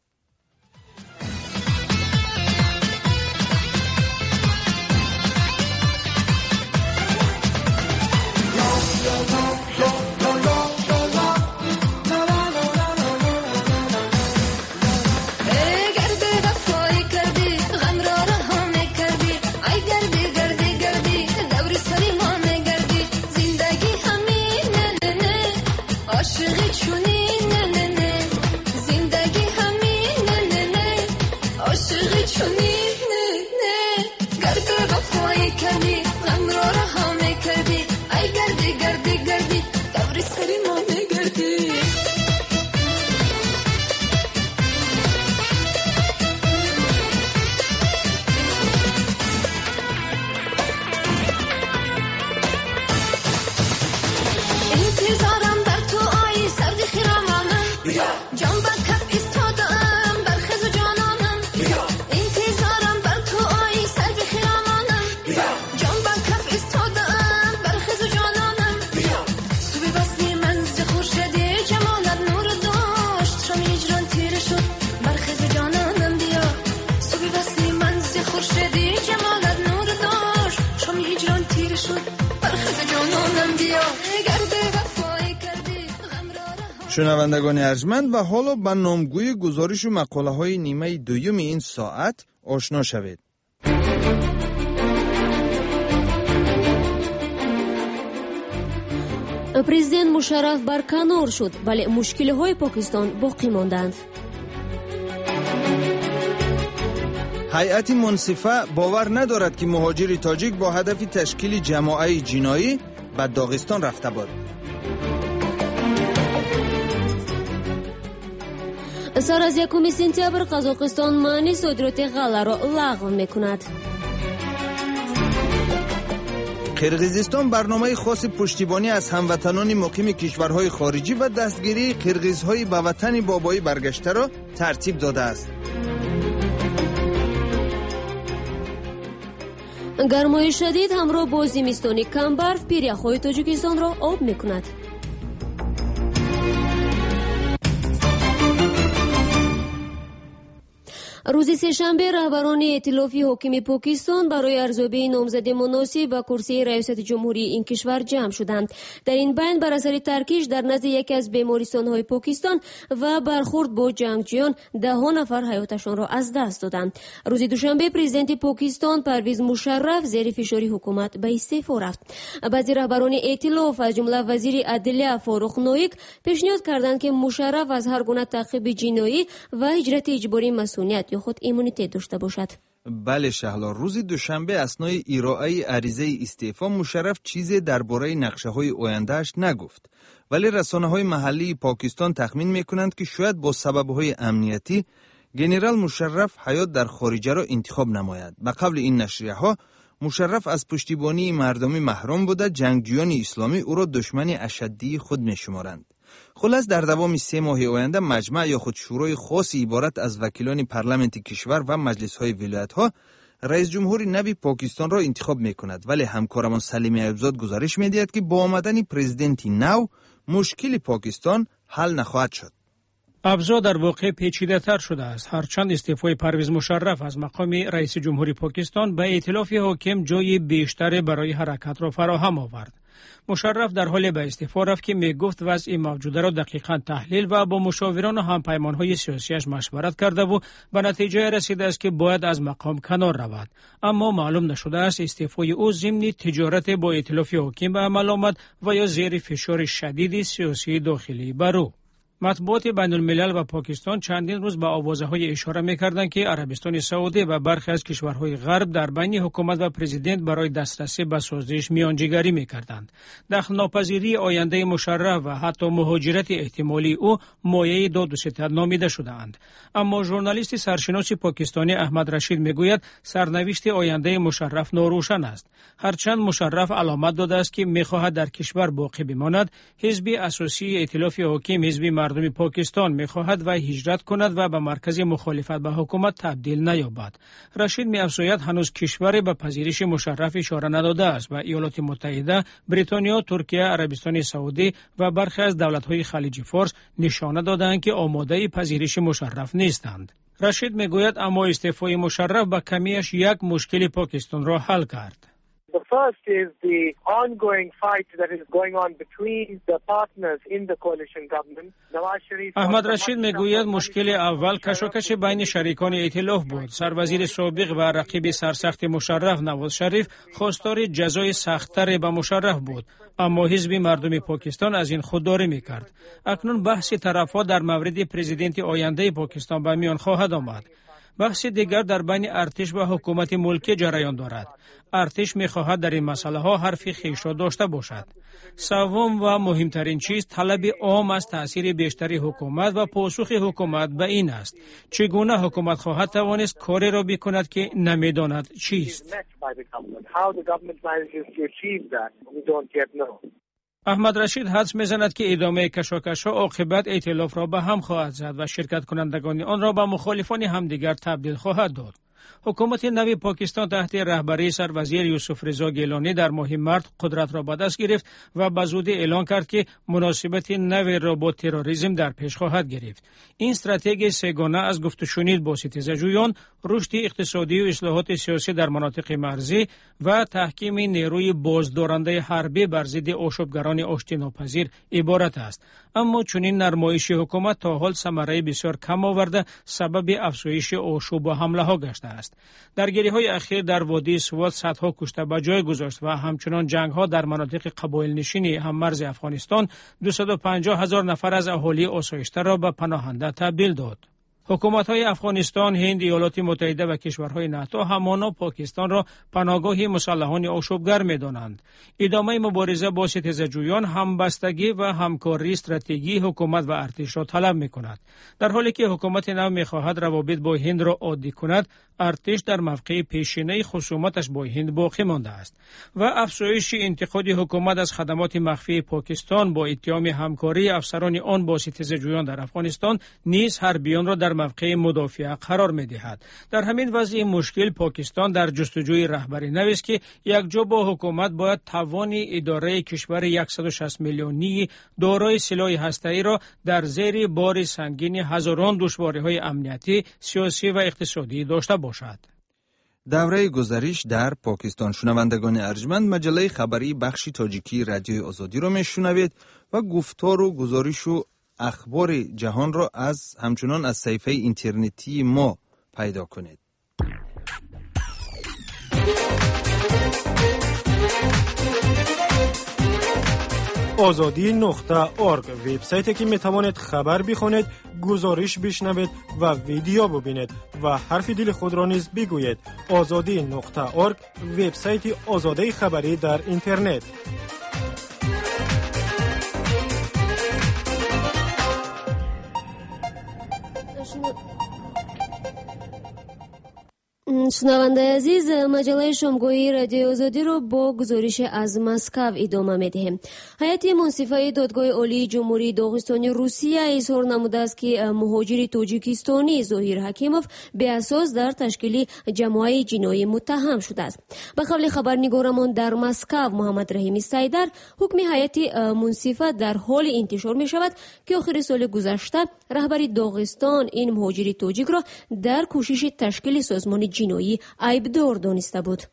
شنوندگان ارجمند، و حالا به نامگوی گزارش و مقاله های نیمه دوم این ساعت آشنا شوید. پرزیدنت مشرف برکنار شد، ولی مشکل های پاکستان باقی ماندند. هیئت منصفه باور ندارد که مهاجر تاجیک با هدف تشکیل جماعت جنایی به داغستان رفته بود. سر از یکم سپتامبر قزاقستان مانع صادرات غله را لغو میکند. قرقیزستان برنامه خاص پشتیبانی از هموطنان مقیم کشورهای خارجی و دستگیری قرقیزهای به وطن بابایی برگشته را ترتیب داده است. گرمای شدید همراه با زمستان کم برف پیریخ‌های تاجیکستان را آب میکند. روز سه‌شنبه رهبران ائتلاف حاکم پاکستان برای ارزیابی نامزدی مناسب به کرسی ریاست جمهوری این کشور جمع شدند. در این بین بر اثر ترکیش در نزد یکی از بیمارستان‌های پاکستان و برخورد با جنگجویان ده ها نفر حیاتشان را از دست دادند. روز دوشنبه پرزیدنت پاکستان پرویز مشرف زیر فشار حکومت به استعفا رفت. بعضی رهبران ائتلاف از جمله وزیر عدلیه فاروق نویک پیشنهاد کردند که مشرف از هر گونه تعقیب جنایی و هجرت اجباری مسئولیت یا خود ایمونیته داشته باشد. بله شهلا، روز دوشنبه اثنای ارائه عریضه استعفا مشرف چیزی درباره نقشه‌های آینده‌اش نگفت، ولی رسانه‌های محلی پاکستان تخمین می‌کنند که شاید با سبب‌های امنیتی گنرال مشرف حیات در خارجه را انتخاب نماید. به قبل این نشریه‌ها مشرف از پشتیبانی مردمی محروم بوده، جنگجویان اسلامی او را دشمن اشدی خود می‌شمارند. خلاص در دوام سه ماه آینده مجمع یا خود شورای خاصی عبارت از وکیلان پارلمانت کشور و مجلس‌های ولایت‌ها رئیس جمهور نوی پاکستان را انتخاب می‌کند، ولی همکارمان سلیم ایوبزاد گزارش می‌دهد که با آمدن پرزیدنت نو مشکل پاکستان حل نخواهد شد. ابزا در واقع پیچیده تر شده است، هرچند استعفای پرویز مشرف از مقام رئیس جمهوری پاکستان به ائتلاف حاکم جای بیشتر برای حرکت را فراهم آورد. مشرف در حال به استعفا رفت که می گفت وضع موجوده را دقیقاً تحلیل و با مشاوران و همپیمانهای سیاسیش مشورت کرده و به نتیجه رسیده است که باید از مقام کنار رود. اما معلوم نشده است استعفای او ضمن تجارت با ائتلاف حاکم به عمل آمد و یا زیر فشار شدید سیاسی داخلی بر او. مطبوعات بین الملل و پاکستان چندین روز به آوازه‌های اشاره می‌کردند که عربستان سعودی و برخی از کشورهای غرب در بین حکومت و پرزیدنت برای دسترسی به سازش میانجیگری می‌کردند. دخل‌ناپذیری آینده مشرف و حتی مهاجرت احتمالی او مایه داد و ستد نامیده شده‌اند. اما ژورنالیست سرشناس پاکستانی احمد رشید می‌گوید سرنوشت آینده مشرف ناروشن است. هرچند مشرف علامت داده است که می‌خواهد در کشور باقی بماند، حزب اساسی ائتلاف حاکم حزب مردم پاکستان می‌خواهد و هجرت کند و به مرکز مخالفت به حکومت تبدیل نیابد. رشید می‌افزاید هنوز کشور به پذیرش مشرف اشاره نداده است و ایالات متحده، بریتانیا، ترکیه، عربستان سعودی و برخی از دولت‌های خلیج فارس نشانه دادند که آماده پذیرش مشرف نیستند. رشید می‌گوید اما استعفای مشرف به کمیش یک مشکل پاکستان را حل کرد. The first is the ongoing fight that is going on between the partners in the coalition government. احمد رشید میگوید مشکل اول کشاکش بین شریکان ائتلاف بود. سروزیر سابق و رقیب سرسخت مشرف نواز شریف خواستار جزای سخت‌تر به مشرف بود، اما حزب مردم پاکستان از این خودداری میکرد. اکنون بحث طرف‌ها در مورد پرزیدنت آینده پاکستان به میان خواهد آمد. بحث دیگر در بین ارتش و حکومت ملکی جریان دارد. ارتش می‌خواهد در این مسئله ها حرف خویش را داشته باشد. سوم و مهمترین چیز طلب عام از تأثیر بیشتری حکومت و پاسخ حکومت به این است. چگونه حکومت خواهد توانست کاری را بکند که نمی‌داند چیست؟ احمد رشید حدس می‌زند که ادامه کشاکش‌ها عاقبت ائتلاف را به هم خواهد زد و شرکت کنندگان آن را به مخالفان همدیگر تبدیل خواهد داد. حکومت نوی پاکستان تحت رهبری سروزیر یوسف رضا گیلانی در ماه مارس قدرت را به دست گرفت و به زودی اعلان کرد که مناسبت نوی را با تروریسم در پیش خواهد گرفت. این استراتژی سه‌گانه از گفت و شنید با ستیزجویان، رشد اقتصادی و اصلاحات سیاسی در مناطق مرزی و تحکیم نیروی بازدارنده حربی بر ضد آشوبگران آشتی‌ناپذیر عبارت است. اما چنین نرمایش حکومت تا حال ثمره بسیار کم آورده، سبب افزایش آشوب و حمله ها گشته است. درگیری‌های اخیر در وادی سوات صدها کشته به جای گذاشت و همچنان جنگ‌ها در مناطق قبایل نشین هممرز افغانستان دویست و پنجاه هزار نفر از اهالی آسایش‌تر را به پناهنده تبدیل داد. حکومت‌های افغانستان، هند، ایالات متحده و کشورهای ناتو همانا پاکستان را پناهگاه مسلحان آشوبگر می‌دانند. ادامه مبارزه با ستیزجویان همبستگی و همکاری استراتژی حکومت و ارتش را طلب می‌کند. در حالی که حکومت نو می‌خواهد روابط با هند را عادی کند، ارتش در موقع پیشینه خصومتش با هند باقی مانده است و افزایش انتقاد حکومت از خدمات مخفی پاکستان با اتهام همکاری افسران آن با ستیزجویان در افغانستان نیز حربیان را در موقع مدافعه قرار می‌دهد. در همین وضع مشکل پاکستان در جستجوی رهبری نو است که یکجا با حکومت باید توان اداره کشور صد و شصت میلیونی دارای سلاح هسته‌ای را در زیر بار سنگین هزاران دشواری‌های امنیتی، سیاسی و اقتصادی داشته باشد. دوره گزارش در پاکستان. شنوندگان ارجمند، مجله خبری بخش تاجیکی رادیوی آزادی را میشنوید و گفتار و گزارش و اخبار جهان را از همچنان از صفحه اینترنتی ما پیدا کنید. آزادی نقطه ارگ وبسایتی که میتوانید خبر بخونید، گزارش بشنوید و ویدیو ببینید و حرف دل خود را نیز بگویید. آزادی نقطه ارگ وبسایت آزادی خبری در اینترنت. شنونده عزیز، مجله شامگاهی رادیو آزادی رو با گزارش از مسکو ادامه می‌دهیم. هیئت منصفه دادگاه عالی جمهوری داغستان روسیه اظهار نموده است که مهاجر تاجیکستانی ظاهر حکیموف به اساس در تشکیل جماعت جنایی متهم شده است. به قول خبرنگارمان در مسکو محمد رحیمی سیدر، حکم هیئت منصفه در حال انتشار می شود که آخر سال گذشته رهبر داغستان این مهاجر تاجیک را در کوشش تشکیل سازمان جنایی عیبدار دانسته بود.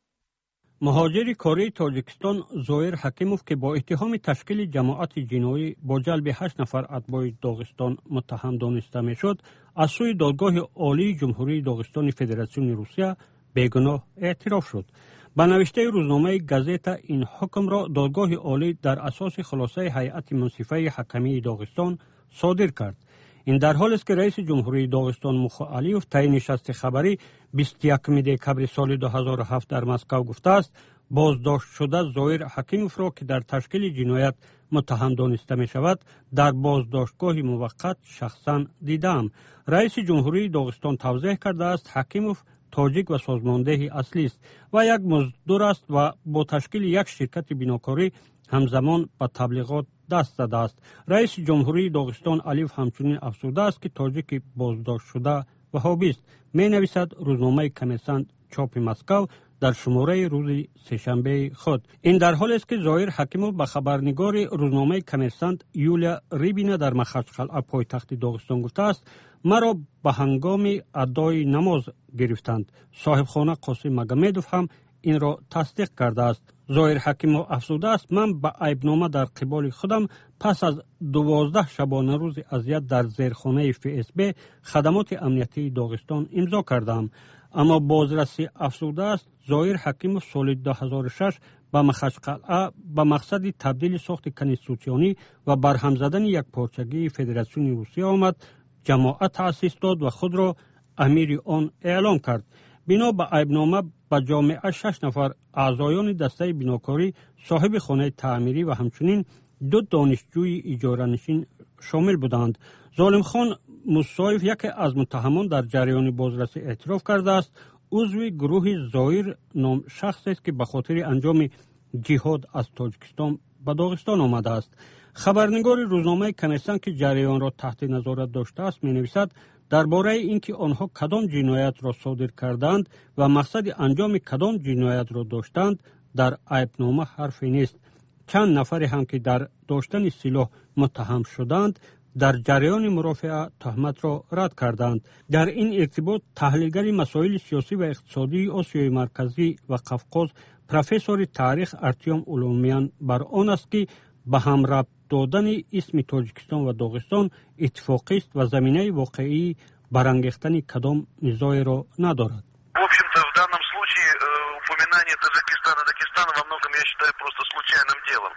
مهاجر کره تاجیکستان ظاهر حکیموف که با اتهام تشکیل جماعت جنایی با جلب هشت نفر اتباع داغستان متهم دانسته میشد، از سوی دادگاه عالی جمهوری داغستان فدراسیون روسیه بیگناه اعتراف شد. به نوشته روزنامه گازتا این حکم را دادگاه عالی در اساس خلاصه هیئت منصفه حکمی داغستان صادر کرد. این در حال است که رئیس جمهوری داغستان موخا علیوف طی نشست خبری بیست و یکم دکبر سال دو هزار و هفت در مسکو گفته است بازداشت شده ظاهر حکیموف را که در تشکیل جنایت متهم دانسته می شود در بازداشتگاه موقت شخصا دیدم. رئیس جمهوری داغستان توضیح کرده است حکیموف تاجیک و سازماندهی اصلی است و یک مزدور است و با تشکیل یک شرکت بیناکاری همزمان به تبلیغات دست زده است. رئیس جمهوری داغستان علیوف همچنین افزوده است که تاجیک بازداشت شده وهابی است. می نویسد روزنامه کمیسنت چاپ مسکو در شماره روز سه‌شنبه خود. این در حال است که ظاهر حکیموف به خبرنگار روزنامه کمیسنت یولیا ریبینا در مخشقلعه پایتخت داغستان گفته است مرا به هنگام ادای نماز گرفتند. صاحب خانه قاسم مگمدوف هم این را تصدیق کرده است. ظاهر حکیموف افزوده است من به عیبنامه در قبال خودم پس از دوازده شبانه روز اذیت در زیرخانه اف اس بی خدمات امنیتی داغستان امضا کردم. اما بازرسی افزوده است ظاهر حکیموف سال دو هزار و شش به مخشقلعه به مقصد تبدیل ساخت کنستیتوسیونی و برهم زدن یک پارچگی فدراسیون روسیه آمد، جماعت تأسیس داد و خود را امیر آن اعلام کرد. بنا به عیبنامه به جامعه شش نفر اعضایان دسته بیناکاری صاحب خانه تعمیری و همچنین دو دانشجوی اجاره نشین شامل بودند. ظالم خان مصایف یکی از متهمان در جریان بازرسی اعتراف کرده است عضو گروه ظاهر نام شخص است که به خاطر انجام جهاد از تاجیکستان به داغستان آمده است. خبرنگار روزنامه کمیسن که جریان را تحت نظارت داشته است می نویسد درباره اینکه آنها کدام جنایت را صادر کردند و مقصد انجام کدام جنایت را داشتند در عیبنامه حرفی نیست. چند نفر هم که در داشتن سلاح متهم شدند در جریان مرافعه تهمت را رد کردند. در این ارتباط تحلیلگر مسائل سیاسی و اقتصادی آسیای مرکزی و قفقاز پروفسور تاریخ ارتیوم اولومیان بر آن است که به هم ربط دادن اسم تاجیکستان و داغستان اتفاقی است و زمینه واقعی برانگیختن کدام نزاعی را ندارد. В общем-то, в данном случае упоминание Таджикистана и Дагестана во многом, я считаю, просто случайным делом.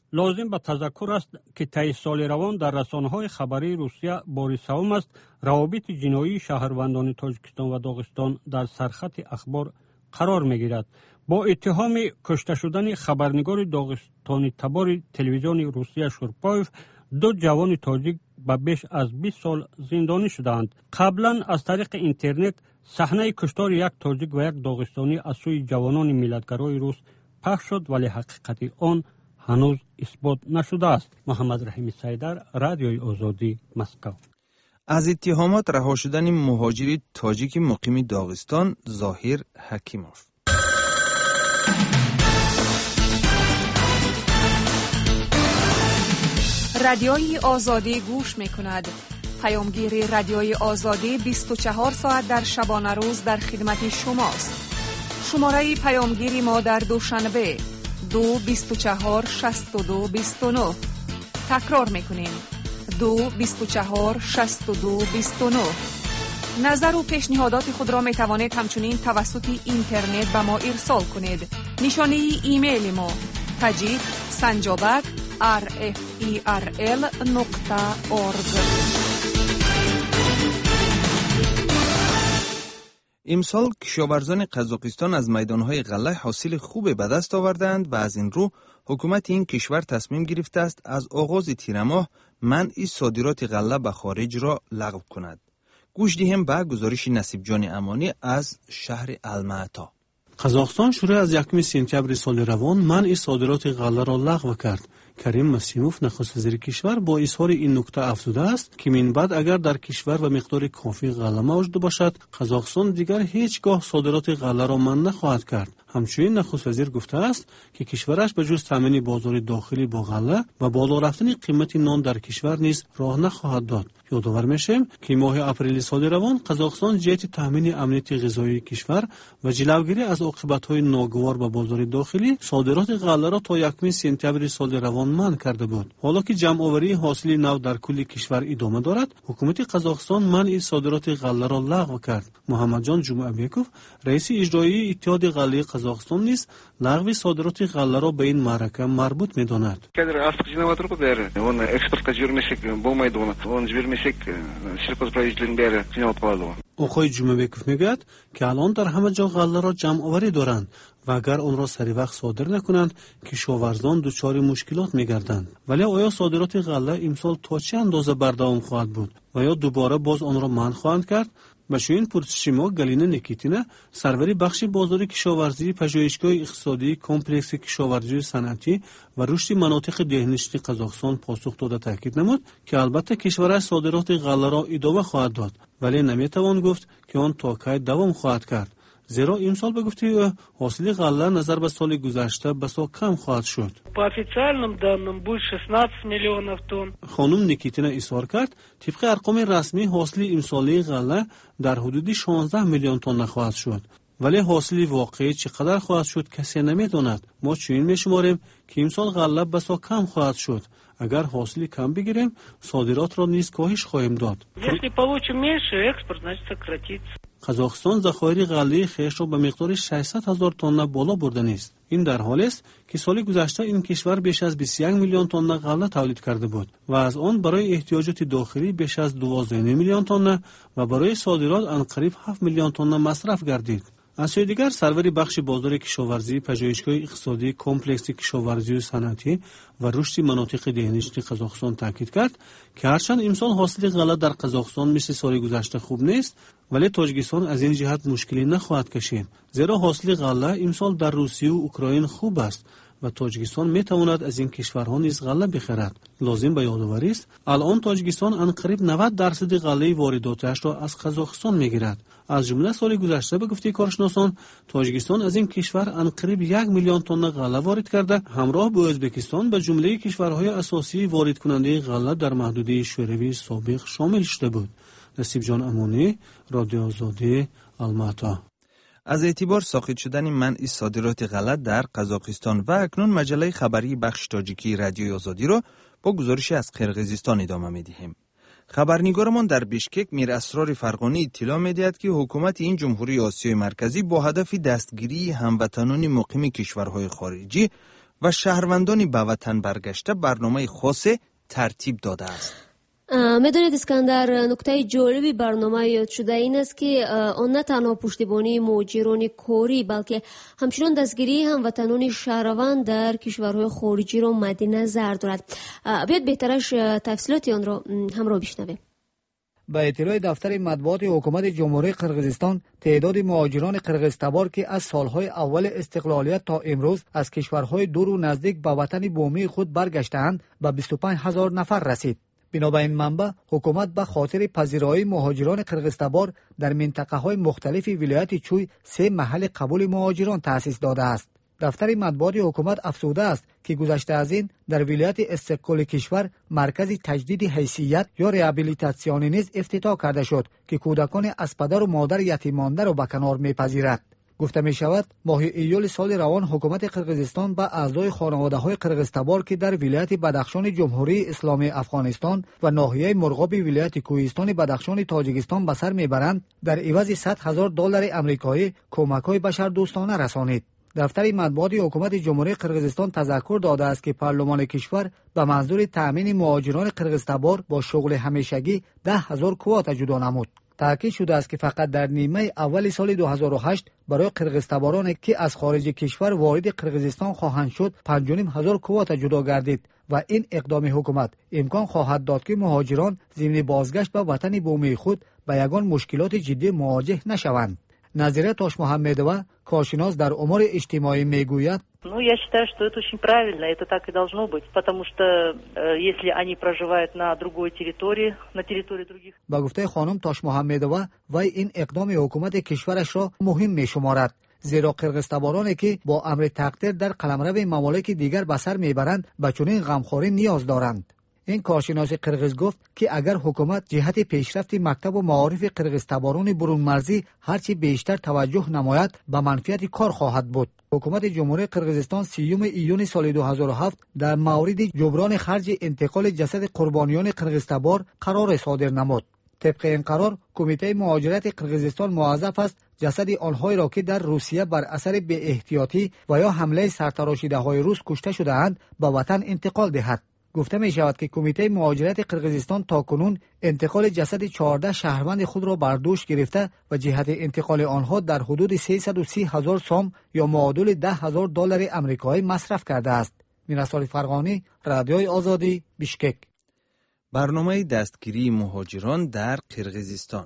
لازم به تذکر است که طی سال روان در رسانه‌های خبری روسیه بار سوم است روابط جنایی شهروندان تاجیکستان و داغستان در سرخط اخبار قرار می‌گیرد. با اتهام کشته شدن خبرنگار داغستانی تبار تلویزیون روسیه شورپایف، دو جوان تاجیک به بیش از بیست سال زندانی شدند. قبلا از طریق اینترنت صحنه کشتار یک تاجیک و یک داغستانی از سوی جوانان ملیتگرای روس پخش شد، ولی حقیقت آن هنوز اثبات نشده است. محمد رحیم سیدر، رادیوی آزادی، مسکو. از اتهامات رها شدن مهاجر تاجیک مقیم داغستان ظاهر حکیموف. رادیوی آزادی گوش می کند. پیامگیر رادیوی آزادی بیست و چهار ساعت در شبانه روز در خدمت شماست. شماره پیامگیری ما در دوشنبه دو بیست و چهار شصت و دو بیست و نه. تکرار می کنیم دو بیست و چهار شصت و دو بیست و نه. نظر و پیشنهادات خود را می توانید همچنین توسط اینترنت به ما ارسال کنید. نشانه ایمیل ما تجید سنجابک آر اف ای آر ال نقطه اورگ. امسال کشاورزان قزاقستان از میدانهای غله حاصل خوب به دست آوردند و از این رو حکومت این کشور تصمیم گرفته است از آغاز تیر ماه منع صادرات غله به خارج را لغو کند. گوش دهیم به گزارش نصیب جان امانی از شهر المعطا. قزاقستان شروع از یکم سپتامبر سال روان منع صادرات غله را لغو کرد. کریم مسیموف نخست وزیر کشور با اظهار این نکته افزوده است که من بعد اگر در کشور و مقدار کافی غله موجود باشد، قزاقستان دیگر هیچگاه صادرات غله را منع نخواهد کرد. همچنین نخست وزیر گفته است که کشورش به جز تامین بازار داخلی با غله و بالا رفتن قیمت نان در کشور نیز راه نخواهد داد. یادآور میشیم که ماه اپریل سال روان قزاقستان جهت تامین امنیت غذایی کشور و جلوگیری از عاقبت‌های ناگوار به بازار داخلی صادرات غله را تا یکم سپتامبر سال روان منع کرده بود. حالا که جمع‌آوری حاصل نو در کل کشور ادامه دارد، حکومت قزاقستان منع صادرات غله را لغو کرد. محمد جان جمعبیکوف، رئیس اجرایی اتحاد غله قزاقستان نیز لغو صادرات غله را به این معرکه مربوط می‌داند. آقای جمعبیکوف میگوید که الان در همه جا غله را جمع آوری دارند و اگر آن را سری وقت صادر نکنند کشاورزان دچار مشکلات میگردند. ولی آیا صادرات غله امسال تا چه اندازه بردوام خواهد بود و یا دوباره باز آن را منع خواهند کرد؟ بشوین پرسشیما گلینا نیکیتینا سروری بخش بازار کشاورزی پژوهشگاه اقتصادی کمپلکس کشاورزی صنعتی و رشد مناطق دهنشتی قزاقستان پاسخ داده تاکید نمود که البته کشورش صادرات غله را ادامه خواهد داد، ولی نمیتوان گفت که آن تا کی دوام خواهد کرد، زیرا امسال به گفته او حاصل غله نظر به سال گذشته بسیار کم خواهد شد. по официальным данным будет шестнадцать миллионов тонн. خانم نیکیتینا اظهار کرد طبق ارقام رسمی حاصل امسالی غله در حدود شانزده میلیون تن خواهد شد، ولی حاصل واقعی چقدر خواهد شد کسی نمیداند. ما چنین میشماریم که امسال غله بسیار کم خواهد شد. اگر حاصل کم بگیریم صادرات را نیز کاهش خواهیم داد. Если получим меньше, экспорт значит сократится. قزاقستان ذخایر غله خویش را به مقدار ششصد هزار تن بالا برده است. این در حالی است که سال گذشته این کشور بیش از بیست و یک میلیون تن غله تولید کرده بود و از آن برای احتیاجات داخلی بیش از دوازده میلیون تن و برای صادرات انقریب هفت میلیون تن مصرف گردید. از سوی دیگر سروری بخش بازار کشاورزی پژوهشگاه اقتصادی کمپلکس کشاورزی صنعتی و رشد مناطق دهنشتی قزاقستان تاکید کرد که هرچند امسال حاصل غله در قزاقستان مثل سال گذشته خوب نیست، ولی تاجیکستان از این جهت مشکلی نخواهد کشید، زیرا حاصل غله امسال در روسیه و اوکراین خوب است و تاجیکستان میتواند از این کشورها نیز غله بخرد. لازم به یادآوری است الان تاجیکستان انقریب نود درصد غله وارداتش را از قزاقستان میگیرد. از جمله سال گذشته به گفته کارشناسان تاجیکستان از این کشور انقریب یک میلیون تن غله وارد کرده، همراه با ازبکستان به جمله کشورهای اساسی وارد کننده غله در محدوده شوروی سابق شامل شده بود. نصیب جان امانی، رادیو آزادی، المعطا. از اعتبار ساقط شدن منع صادرات غله در قزاقستان و اکنون مجله خبری بخش تاجیکی رادیو آزادی را با گزارشی از قرقیزستان ادامه می‌دهیم. خبرنگارمان در بیشکک میر اسرار فرغانی اطلاع می‌دهد که حکومت این جمهوری آسیای مرکزی با هدف دستگیری هموطنان مقیم کشورهای خارجی و شهروندان به وطن برگشته برنامه خاص ترتیب داده است. میدانید اسکندر، نکته جالبی برنامه یاد شده این است که آن نه تنها پشتیبانی مهاجران کاری بلکه همچنان دستگیری هموطنان شهروند در کشورهای خارجی را مد نظر دارد. بیاید بهترش تفصیلات آن را همراه بشنویم. به اطلاع دفتر مطبوعات حکومت جمهوری قرقیزستان، تعداد مهاجران قرقیزتبار که از سالهای اول استقلالیت تا امروز از کشورهای دور و نزدیک به وطن بومی خود برگشته‌اند به بیست و پنج هزار نفر رسید. بنابراین منبع حکومت به خاطر پذیرایی مهاجران قرقیزتبار در منطقه‌های مختلف ولایت چوی سه محل قبول مهاجران تأسیس داده است. دفتر مطبوعات حکومت افزوده است که گذشته از این در ولایت استقلال کشور مرکز تجدید حیثیت یا ریابیلیتاسیون نیز افتتاح کرده شد که کودکان از پدر و مادر یتیم مانده را به کنار می‌پذیرد. گفته می شود ماه ایول سال روان حکومت قرقیزستان به اعضای خانواده‌های قرقیزتبار که در ولایت بدخشان جمهوری اسلامی افغانستان و ناحیه مرغاب ولایت کوهستان بدخشان تاجیکستان به سر میبرند در عوض صد هزار دلار آمریکایی کمک‌های بشردوستانه رسانید. دفتر مطبوعات حکومت جمهوری قرقیزستان تذکر داده است که پارلمان کشور به منظور تأمین مهاجران قرقیزتبار با شغل همیشگی ده هزار کوتا جدا نمود. تاکید شده است که فقط در نیمه اول سال دو هزار و هشت برای قرقیزتبارانی که از خارج کشور وارد قرقیزستان خواهند شد پنج و نیم هزار کوتا جدا گردید و این اقدام حکومت امکان خواهد داد که مهاجران ضمن بازگشت به وطن بومی خود به یگان مشکلات جدی مواجه نشوند. نظیره تاش محمدова، کارشناس در امور اجتماعی میگوید: Ну, я считаю, что это очень правильно, это так и должно быть, потому что если они проживают на другой территории, на территории других. با گفته خانم تاش محمدова، وی این اقدام حکومت کشورش را مهم میشمارد، زیرا قرقیزتبارانی که با امر تقدیر در قلمرو ممالک دیگر به سر میبرند به چنین غمخواری نیاز دارند. این کارشناس قرقیز گفت که اگر حکومت جهت پیشرفت مکتب و معارف قرقیزتباران برون مرزی هرچی بیشتر توجه نماید به منفعت کار خواهد بود. حکومت جمهوری قرقیزستان سیوم ایون سال دو هزار و هفت در مورد جبران خرج انتقال جسد قربانیان قرقیزتبار قرار صادر نمود. طبق این قرار کمیته مهاجرت قرقیزستان موظف است جسد آنهایی را که در روسیه بر اثر بی احتیاطی و یا حمله سرتراشیده‌های روس کشته شده‌اند به وطن انتقال دهد. گفته می شود که کمیته مهاجرت قرقیزستان تاکنون انتقال جسد چهارده شهروند خود را بر دوش گرفته و جهت انتقال آنها در حدود سیصد و سی هزار سوم یا معادل ده هزار دلار آمریکایی مصرف کرده است. میرسال فرغانی، رادیوی آزادی، بیشکک. برنامه دستگیری مهاجران در قرقیزستان.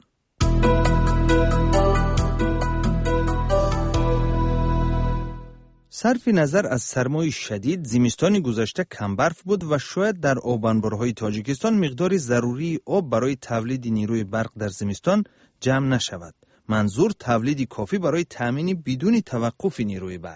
صرف نظر از سرمای شدید، زمستان گذشته کم برف بود و شاید در آبانبارهای تاجیکستان مقدار ضروری آب برای تولید نیروی برق در زمستان جمع نشود. منظور تولید کافی برای تامین بدون توقف نیروی برق.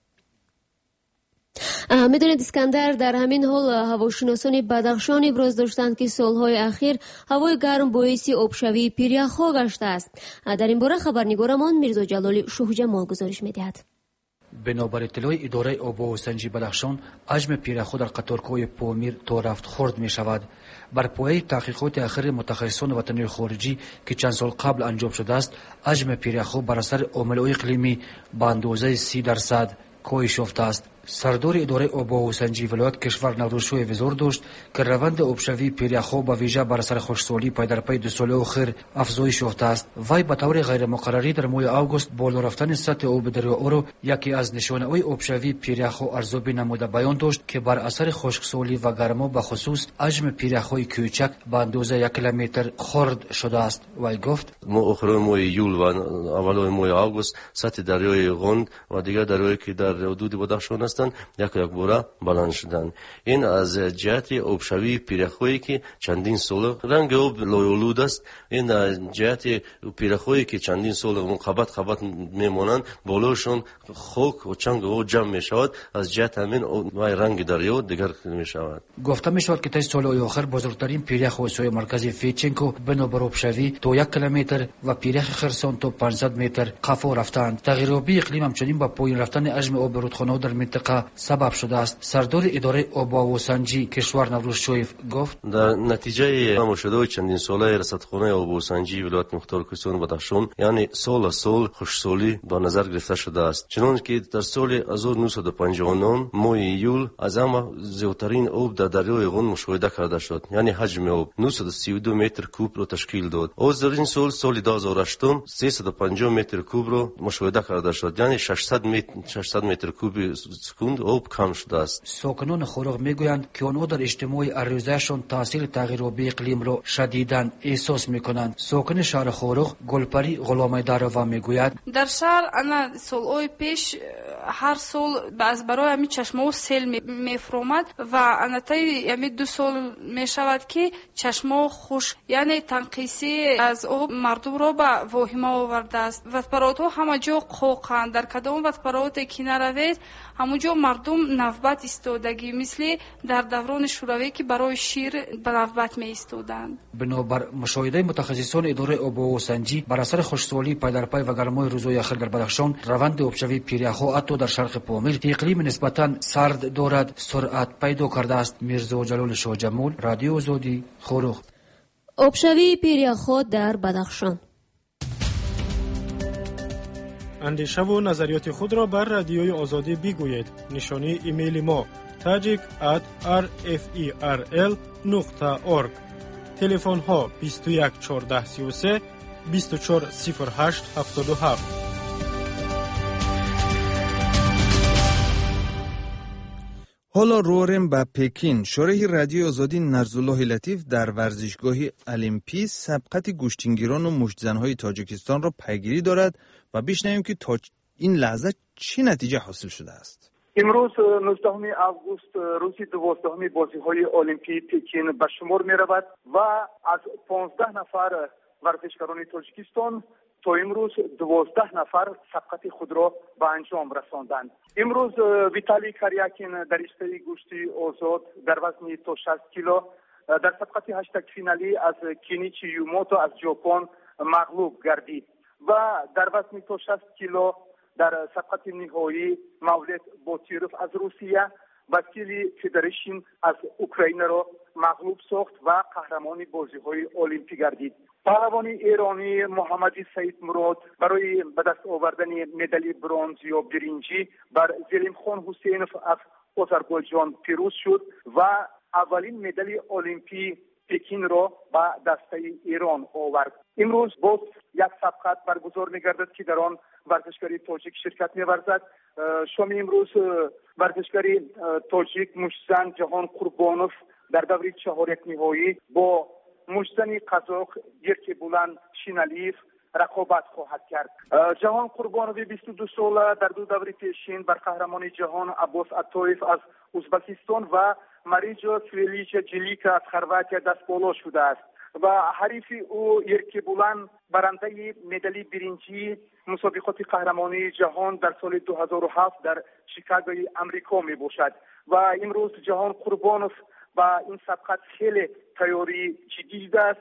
میدونید اسکندر، در همین حال هواشناسان بدخشان ابراز داشتند که سالهای اخیر هوای گرم باعث آبشوی پیریخ‌ها گشته است. در این باره خبرنگارمان میرزا جلالی شوهجمال گزارش میدهد. بنابر اطلاع اداره آب و سنجی بدخشان، حجم پیرخو در قطارکوی پامیر تا رفت خورد می شود. بر پایه تحقیقات اخیر متخصصان وطنی خارجی که چند سال قبل انجام شده است، حجم پیرخو بر اثر عوامل اقلیمی به اندازه سی درصد کاهش یافته است. سردار اداره آب و سنجی ولایت کشور نوروزشوی وزار داشت که روند آبشوی پیرخو به ویژه بر اثر خشکسالی پی در پی دو سال اخیر افزایش یافته است. وی به طور غیر مقرری در ماه آگوست بالا رفتن سطح آب دریا را یکی از نشانه‌های آبشوی پیرخو ارزیابی نموده بیان داشت که بر اثر خشکسالی و گرما به خصوص حجم پیرخوی کوچک به اندازه یک کیلومتر خرد شده است. وی گفت: ما آخر ماه یول و اول ماه آگوست سطح دریای غند و دیگر دریایی که در حدود بدخشان است یک یک باره بلند شدند. این از جهت آبشوی پیرخویی که چندین سال رنگ آب لایه‌آلود است. این جهت پیرخویی که چندین سال خبت خبت میمانند، بالاشون خاک و چنگ و جمع می شود، از جهت همین رنگ دریا دیگر می شود. گفته می شود که تا سال آخر بزرگترین پیرخ سوی مرکز فیچنکو بنابر آبشوی تا یک کیلومتر و پیرخ خرسان تا پانصد متر قفا رفتند. تغییر آبی اقلیم همچنین با پایین رفتن حجم آب رودخانه‌ها در منطقه منطقه سبب شده است. سردار اداره آب و هوا سنجی کشور نوروز شویف گفت در نتیجه مشاهده چندین ساله رصدخانه آب و هوا سنجی ولایت مختار کوهستان و بدخشان یعنی سال سال خشکسالی با نظر گرفته شده است، چنانچه که در سال هزار و نهصد و پنجاه و نه ماه ایول از همه زیادترین آب در دریای غون مشاهده کرده شد، یعنی حجم آب نهصد و سی و دو متر کوب را تشکیل داد. از در این سال سال دو هزار و هشت سیصد و پنجاه متر کوب را مشاهده کرده شد، یعنی ششصد متر ششصد متر کوب سکوند آب کم شده است. ساکنان خورق میگویند که آنها در اجتماع هرروزهشان تاثیر تغییر آبی اقلیم را شدیداً احساس میکنند. ساکن شهر خورق گلپری غلامیدارова میگوید در شهر انا سالهای پیش هر سال از برای همین چشمه سیل میفرومد و انتای همین دو سال میشود که چشمه خوش یعنی تنقیسی از آب مردم را به واهمه آورده است. وتپرات ها همه جا قوقند، در کدام وتپراتی که نروید همونجا مردم نوبت ایستادگی مثل در دوران شوروی که برای شیر به نوبت می ایستادند. بنابر مشاهده متخصصان اداره آب و هوا سنجی بر اثر خشکسالی پی در پی و گرمای روزهای اخیر در بدخشان روند آبشوی پیریخا حتی در شرق پامیر که اقلیم نسبتاً سرد دارد سرعت پیدا کرده است. میرزا جلال شاه جمول، رادیو آزادی، خورخ. آبشوی پیریخا در بدخشان. اندیشه و نظریات خود را بر رادیوی آزادی بگویید. نشانی ایمیل ما tajik at rferl نقطه org. تلفن ها بیست و یک چهارده سی و سه بیست و چهار صفر هشت هفتاد و هفت. حالا رواریم به پکین. شارح رادیو آزادی نرزالله لطیف در ورزشگاه المپی سبقت گوشتینگیران و مشتزنهای تاجیکستان را پیگیری دارد و بشنویم که تا این لحظه چی نتیجه حاصل شده است. امروز نوزدهم آگوست روز دوازدهم بازی‌های المپی پکین به شمار می‌رود و از پانزده نفر ورزشکاران تاجیکستان تا امروز دوازده نفر سبقت خود را به انجام رساندند. امروز ویتالی کریاکین در رشته گوشت آزاد در وزن تا شصت کیلو در سبقت هشتگ فینالی از کینیچی یوموتو از ژاپن مغلوب گردید و در وزن تا شصت کیلو در سبقت نهایی مولد بوتیروف از روسیه وکیل فدریشن از اوکراین را مغلوب ساخت و قهرمان بازی‌های المپی گردید. پهلوان ایرانی محمد سعید مراد برای به دست آوردن مدال برنز یا برنجی بر زلیم خان حسینوف از آذربایجان پیروز شد و اولین مدال المپی پکین را به دسته ایران آورد. امروز باز یک سبقت برگزار می‌گردد که در آن ورزشکاری تاجیک شرکت می‌ورزد. شام امروز ورزشکاری تاجیک مشتزن جهان قربانوف در دور چهار یک نهایی با مشتزن قزاق گرک بلند شینالیف رقابت خواهد کرد. جهان قربانوف بیست و دو ساله در دو دور پیشین بر قهرمان جهان عباس عطایف از ازبکستان و مریجا سویلیچ جلیکا از خرواتیا دست بالا شده است و حریف او گرک بلند برنده مدال برنجی مسابقات قهرمانی جهان در سال دو هزار و هفت در شیکاگوی امریکا می باشد و امروز جهان قربانوف با این سبقت خیلی تیاری جدی است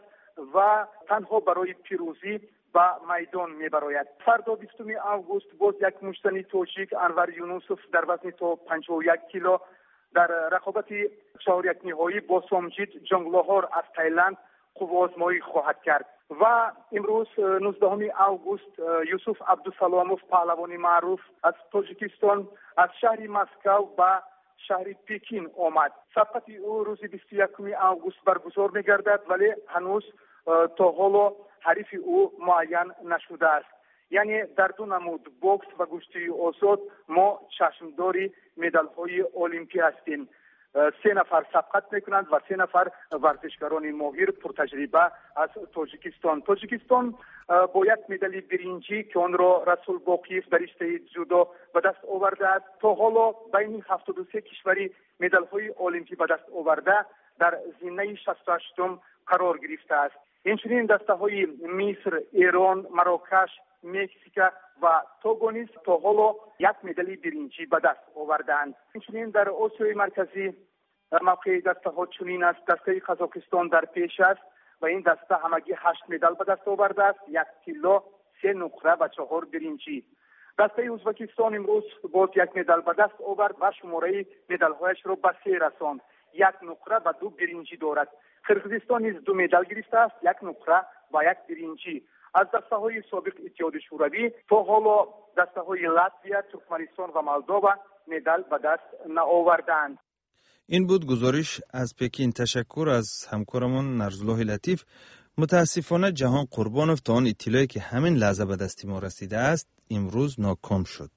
و تنها برای پیروزی به میدان می براید. فردا بیستم آگوست باز یک مشتزن تاجیک انور یونوسوف در وزن تا پنجاه و یک کیلو در رقابت چهار یک نهایی با سامجید جنگلاهار از تایلند قوه آزمایی خواهد کرد و امروز نوزدهم آگوست یوسف عبدالسلاموف پهلوان معروف از تاجیکستان از شهر مسکو به شهر پکین آمد. سبقت او روز بیست و یکم آگوست برگزار می‌گردد ولی هنوز تا حالا حریف او معین نشده است. یعنی در دو نمود بوکس و گوشتی آزاد ما چشمداری مدال‌های المپی هستیم. سه نفر سبقت میکنند و سه نفر ورزشکاران ماهر پرتجربه از تاجیکستان. تاجیکستان با یک مدال برنجی که آن را رسول باقیف در رشته جودو به دست آورده است تا حالا بین هفتاد و سه کشوری مدال‌های المپی به دست آورده در زمینه شصت و هشتم قرار گرفته است. اینچنین دسته‌های مصر، ایران، مراکش، مکزیک و توگو نیز تا حالا یک مدال برنجی به دست آوردند. اینچنین در آسیای مرکزی موقع دسته‌ها چنین است. دسته قزاقستان در پیش است و این دسته همگی هشت مدال به دست آورده است، یک طلا، سه نقره و چهار برنجی. دسته ازبکستان امروز باز یک مدال به دست آورد و شماره مدال‌هایش را به سه رساند. یک نقره و دو برنجی دارد. قرقیزستان نیز دو مدال گرفته است، یک نقره و یک برنجی. از دسته‌های سابق اتحاد شوروی تا حالا دسته‌های لاتویا، ترکمنستان و مولداوا مدال به دست نآوردند. این بود گزارش از پکین. تشکر از همکارمون نرزالله لطیف. متاسفانه جهان قربان افتاد آن اطلاعی که همین لحظه به دست ما رسیده است امروز ناکام شد.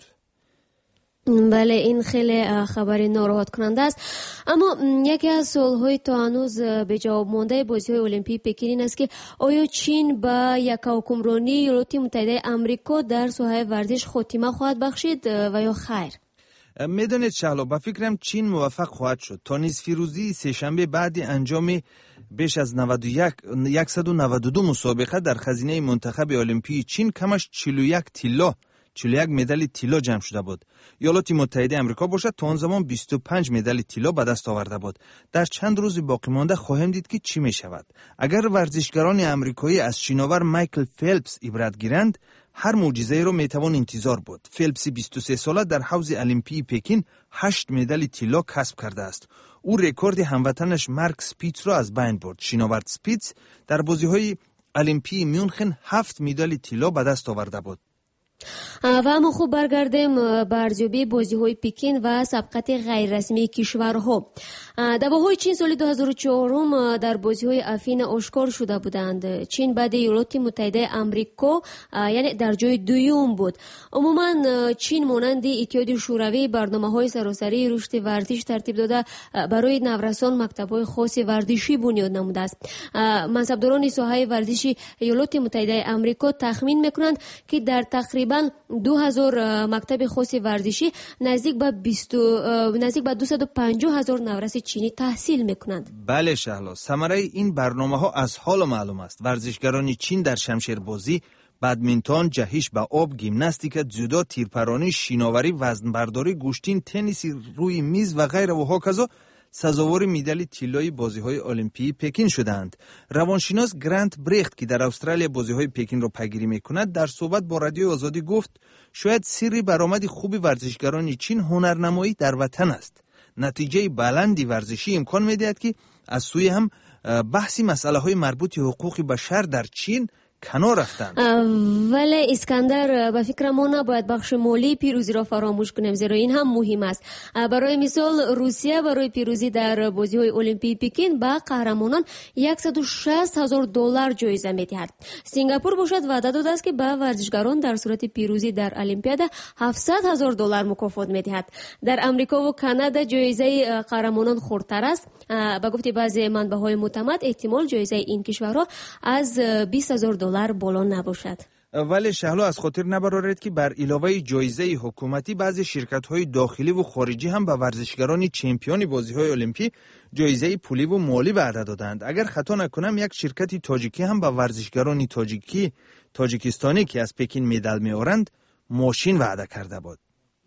بله، این خیلی خبر ناراحت کننده است. اما یکی از سوال‌های تا هنوز به جواب مانده بازی‌های المپیک پکین این است که آیا چین به یک حکمرانی ایالات متحده آمریکا در ساحه ورزش خاتمه خواهد بخشید و یا خیر؟ میدانید شهلا، به فکرم چین موفق خواهد شد. تا نصف روزی سه‌شنبه بعد انجام بیش از نود و یک صد و نود و دو مسابقه در خزینه منتخب المپیک چین کمش چهل و یک طلا چهل و یک مدال طلا جمع شده بود. ایالات متحده آمریکا باشد تا آن زمان بیست و پنج مدال طلا به دست آورده بود. در چند روز باقی مانده خواهیم دید که چی می شود. اگر ورزشکاران آمریکایی از شناور مایکل فلپس عبرت گیرند، هر معجزه‌ای را میتوان انتظار بود. فلپس بیست و سه ساله در حوض المپیک پکین هشت مدال طلا کسب کرده است. او رکورد هموطنش مارک سپیتز را از بین برد. شناور سپیتز در بازی‌های المپیک میونخن هفت مدال طلا به دست آورده بود. و اما خوب برگردیم به ارزیابی بازی‌های پکین و سبقت غیر رسمی کشورها. دعواهای چین سال دو هزار و چهار در بازی‌های افین آشکار شده بودند. چین بعد ایالات متحده آمریکا یعنی در جای دوم بود. عموما چین مانند اتحاد شوروی برنامه‌های سراسری رشد ورزش ترتیب داده برای نورسان مکتب‌های خاص ورزشی بنیاد نموده است. منصبداران ساحه ورزشی ایالات متحده آمریکا تخمین می‌کنند که در تقریبا دو هزار مکتب خاص ورزشی نزدیک به بیست نزدیک به دویست و پنجاه هزار نورس چینی تحصیل میکنند. بله شهلا، ثمره این برنامه ها از حال معلوم است. ورزشکاران چین در شمشیربازی، بدمینتون، جهش به آب، گیمناستیک، جودو، تیرپرانی، شیناوری، وزنبرداری، گوشتین، تنیس روی میز و غیره و هاکذا سزاوار مدال طلای بازی‌های المپیک پکین شدند. روانشناس گرانت بریخت که در استرالیا بازی‌های پکین را پیگیری می‌کند در صحبت با رادیو آزادی گفت شاید سری برآمد خوب ورزشکاران چین هنرنمایی در وطن است. نتیجه بلندی ورزشی امکان می‌دهد که از سوی هم بحثی مسائل‌های مربوط به حقوق بشر در چین کنار رفتند. ولی اسکندر، به فکر ما نباید بخش مالی پیروزی را فراموش کنیم، زیرا این هم مهم است. برای مثال روسیه برای پیروزی در بازی‌های المپیک پکین به قهرمانان صد و شصت هزار دلار جایزه می‌دهد. سنگاپور باشد وعده داده است که به ورزشکاران در صورت پیروزی در المپیاد هفتصد هزار دلار مکافات می‌دهد. در آمریکا و کانادا جایزه قهرمانان خردتر است. به گفته بعضی منبع‌های معتمد احتمال جایزه این کشورها از بیست هزار دلار بالا نباشد. ولی شهلا از خاطر نبرارید که بر علاوه جایزه حکومتی بعضی شرکت‌های داخلی و خارجی هم به ورزشکاران چمپیون بازی‌های المپیک جایزه پولی و مالی وعده دادند. اگر خطا نکنم یک شرکت تاجیکی هم به ورزشکاران تاجیکی تاجیکستانی که از پکین مدال می‌آورند ماشین وعده کرده بود.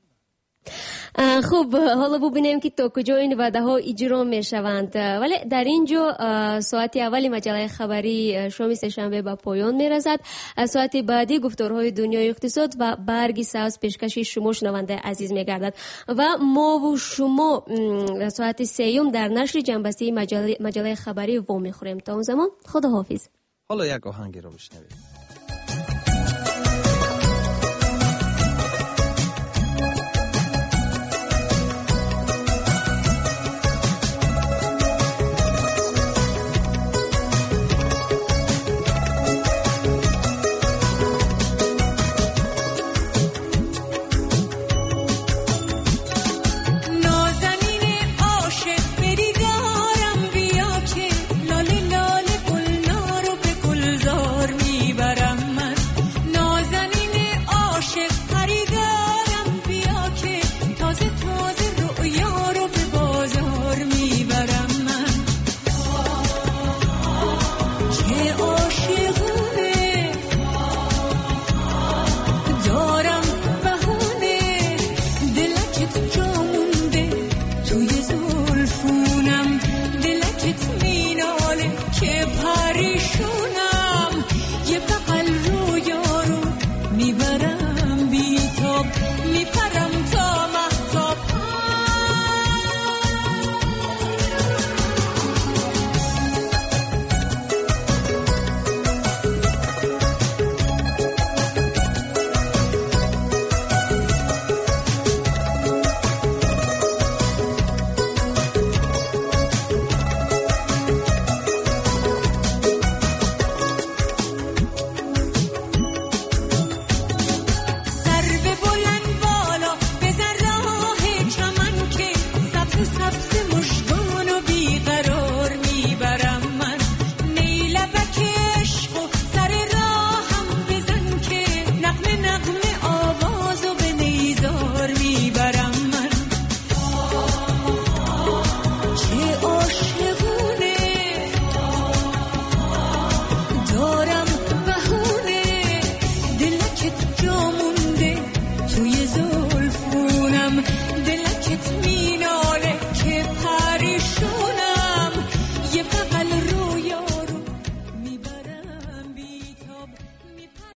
خوب، حالا ببینیم که تا کجا این وعده ها اجرا می شوند. ولی در اینجا ساعت اولی مجله خبری شام سه‌شنبه به پایان می رسد. ساعت بعدی گفتارهای دنیای اقتصاد و برگ سبز پیشکش شما شنونده عزیز می گردد و ما و شما ساعت سیوم در نشر جنبسته مجله, مجله خبری و می خوریم. تا اون زمان خدا حافظ. حالا یک آهنگ رو بشنویم.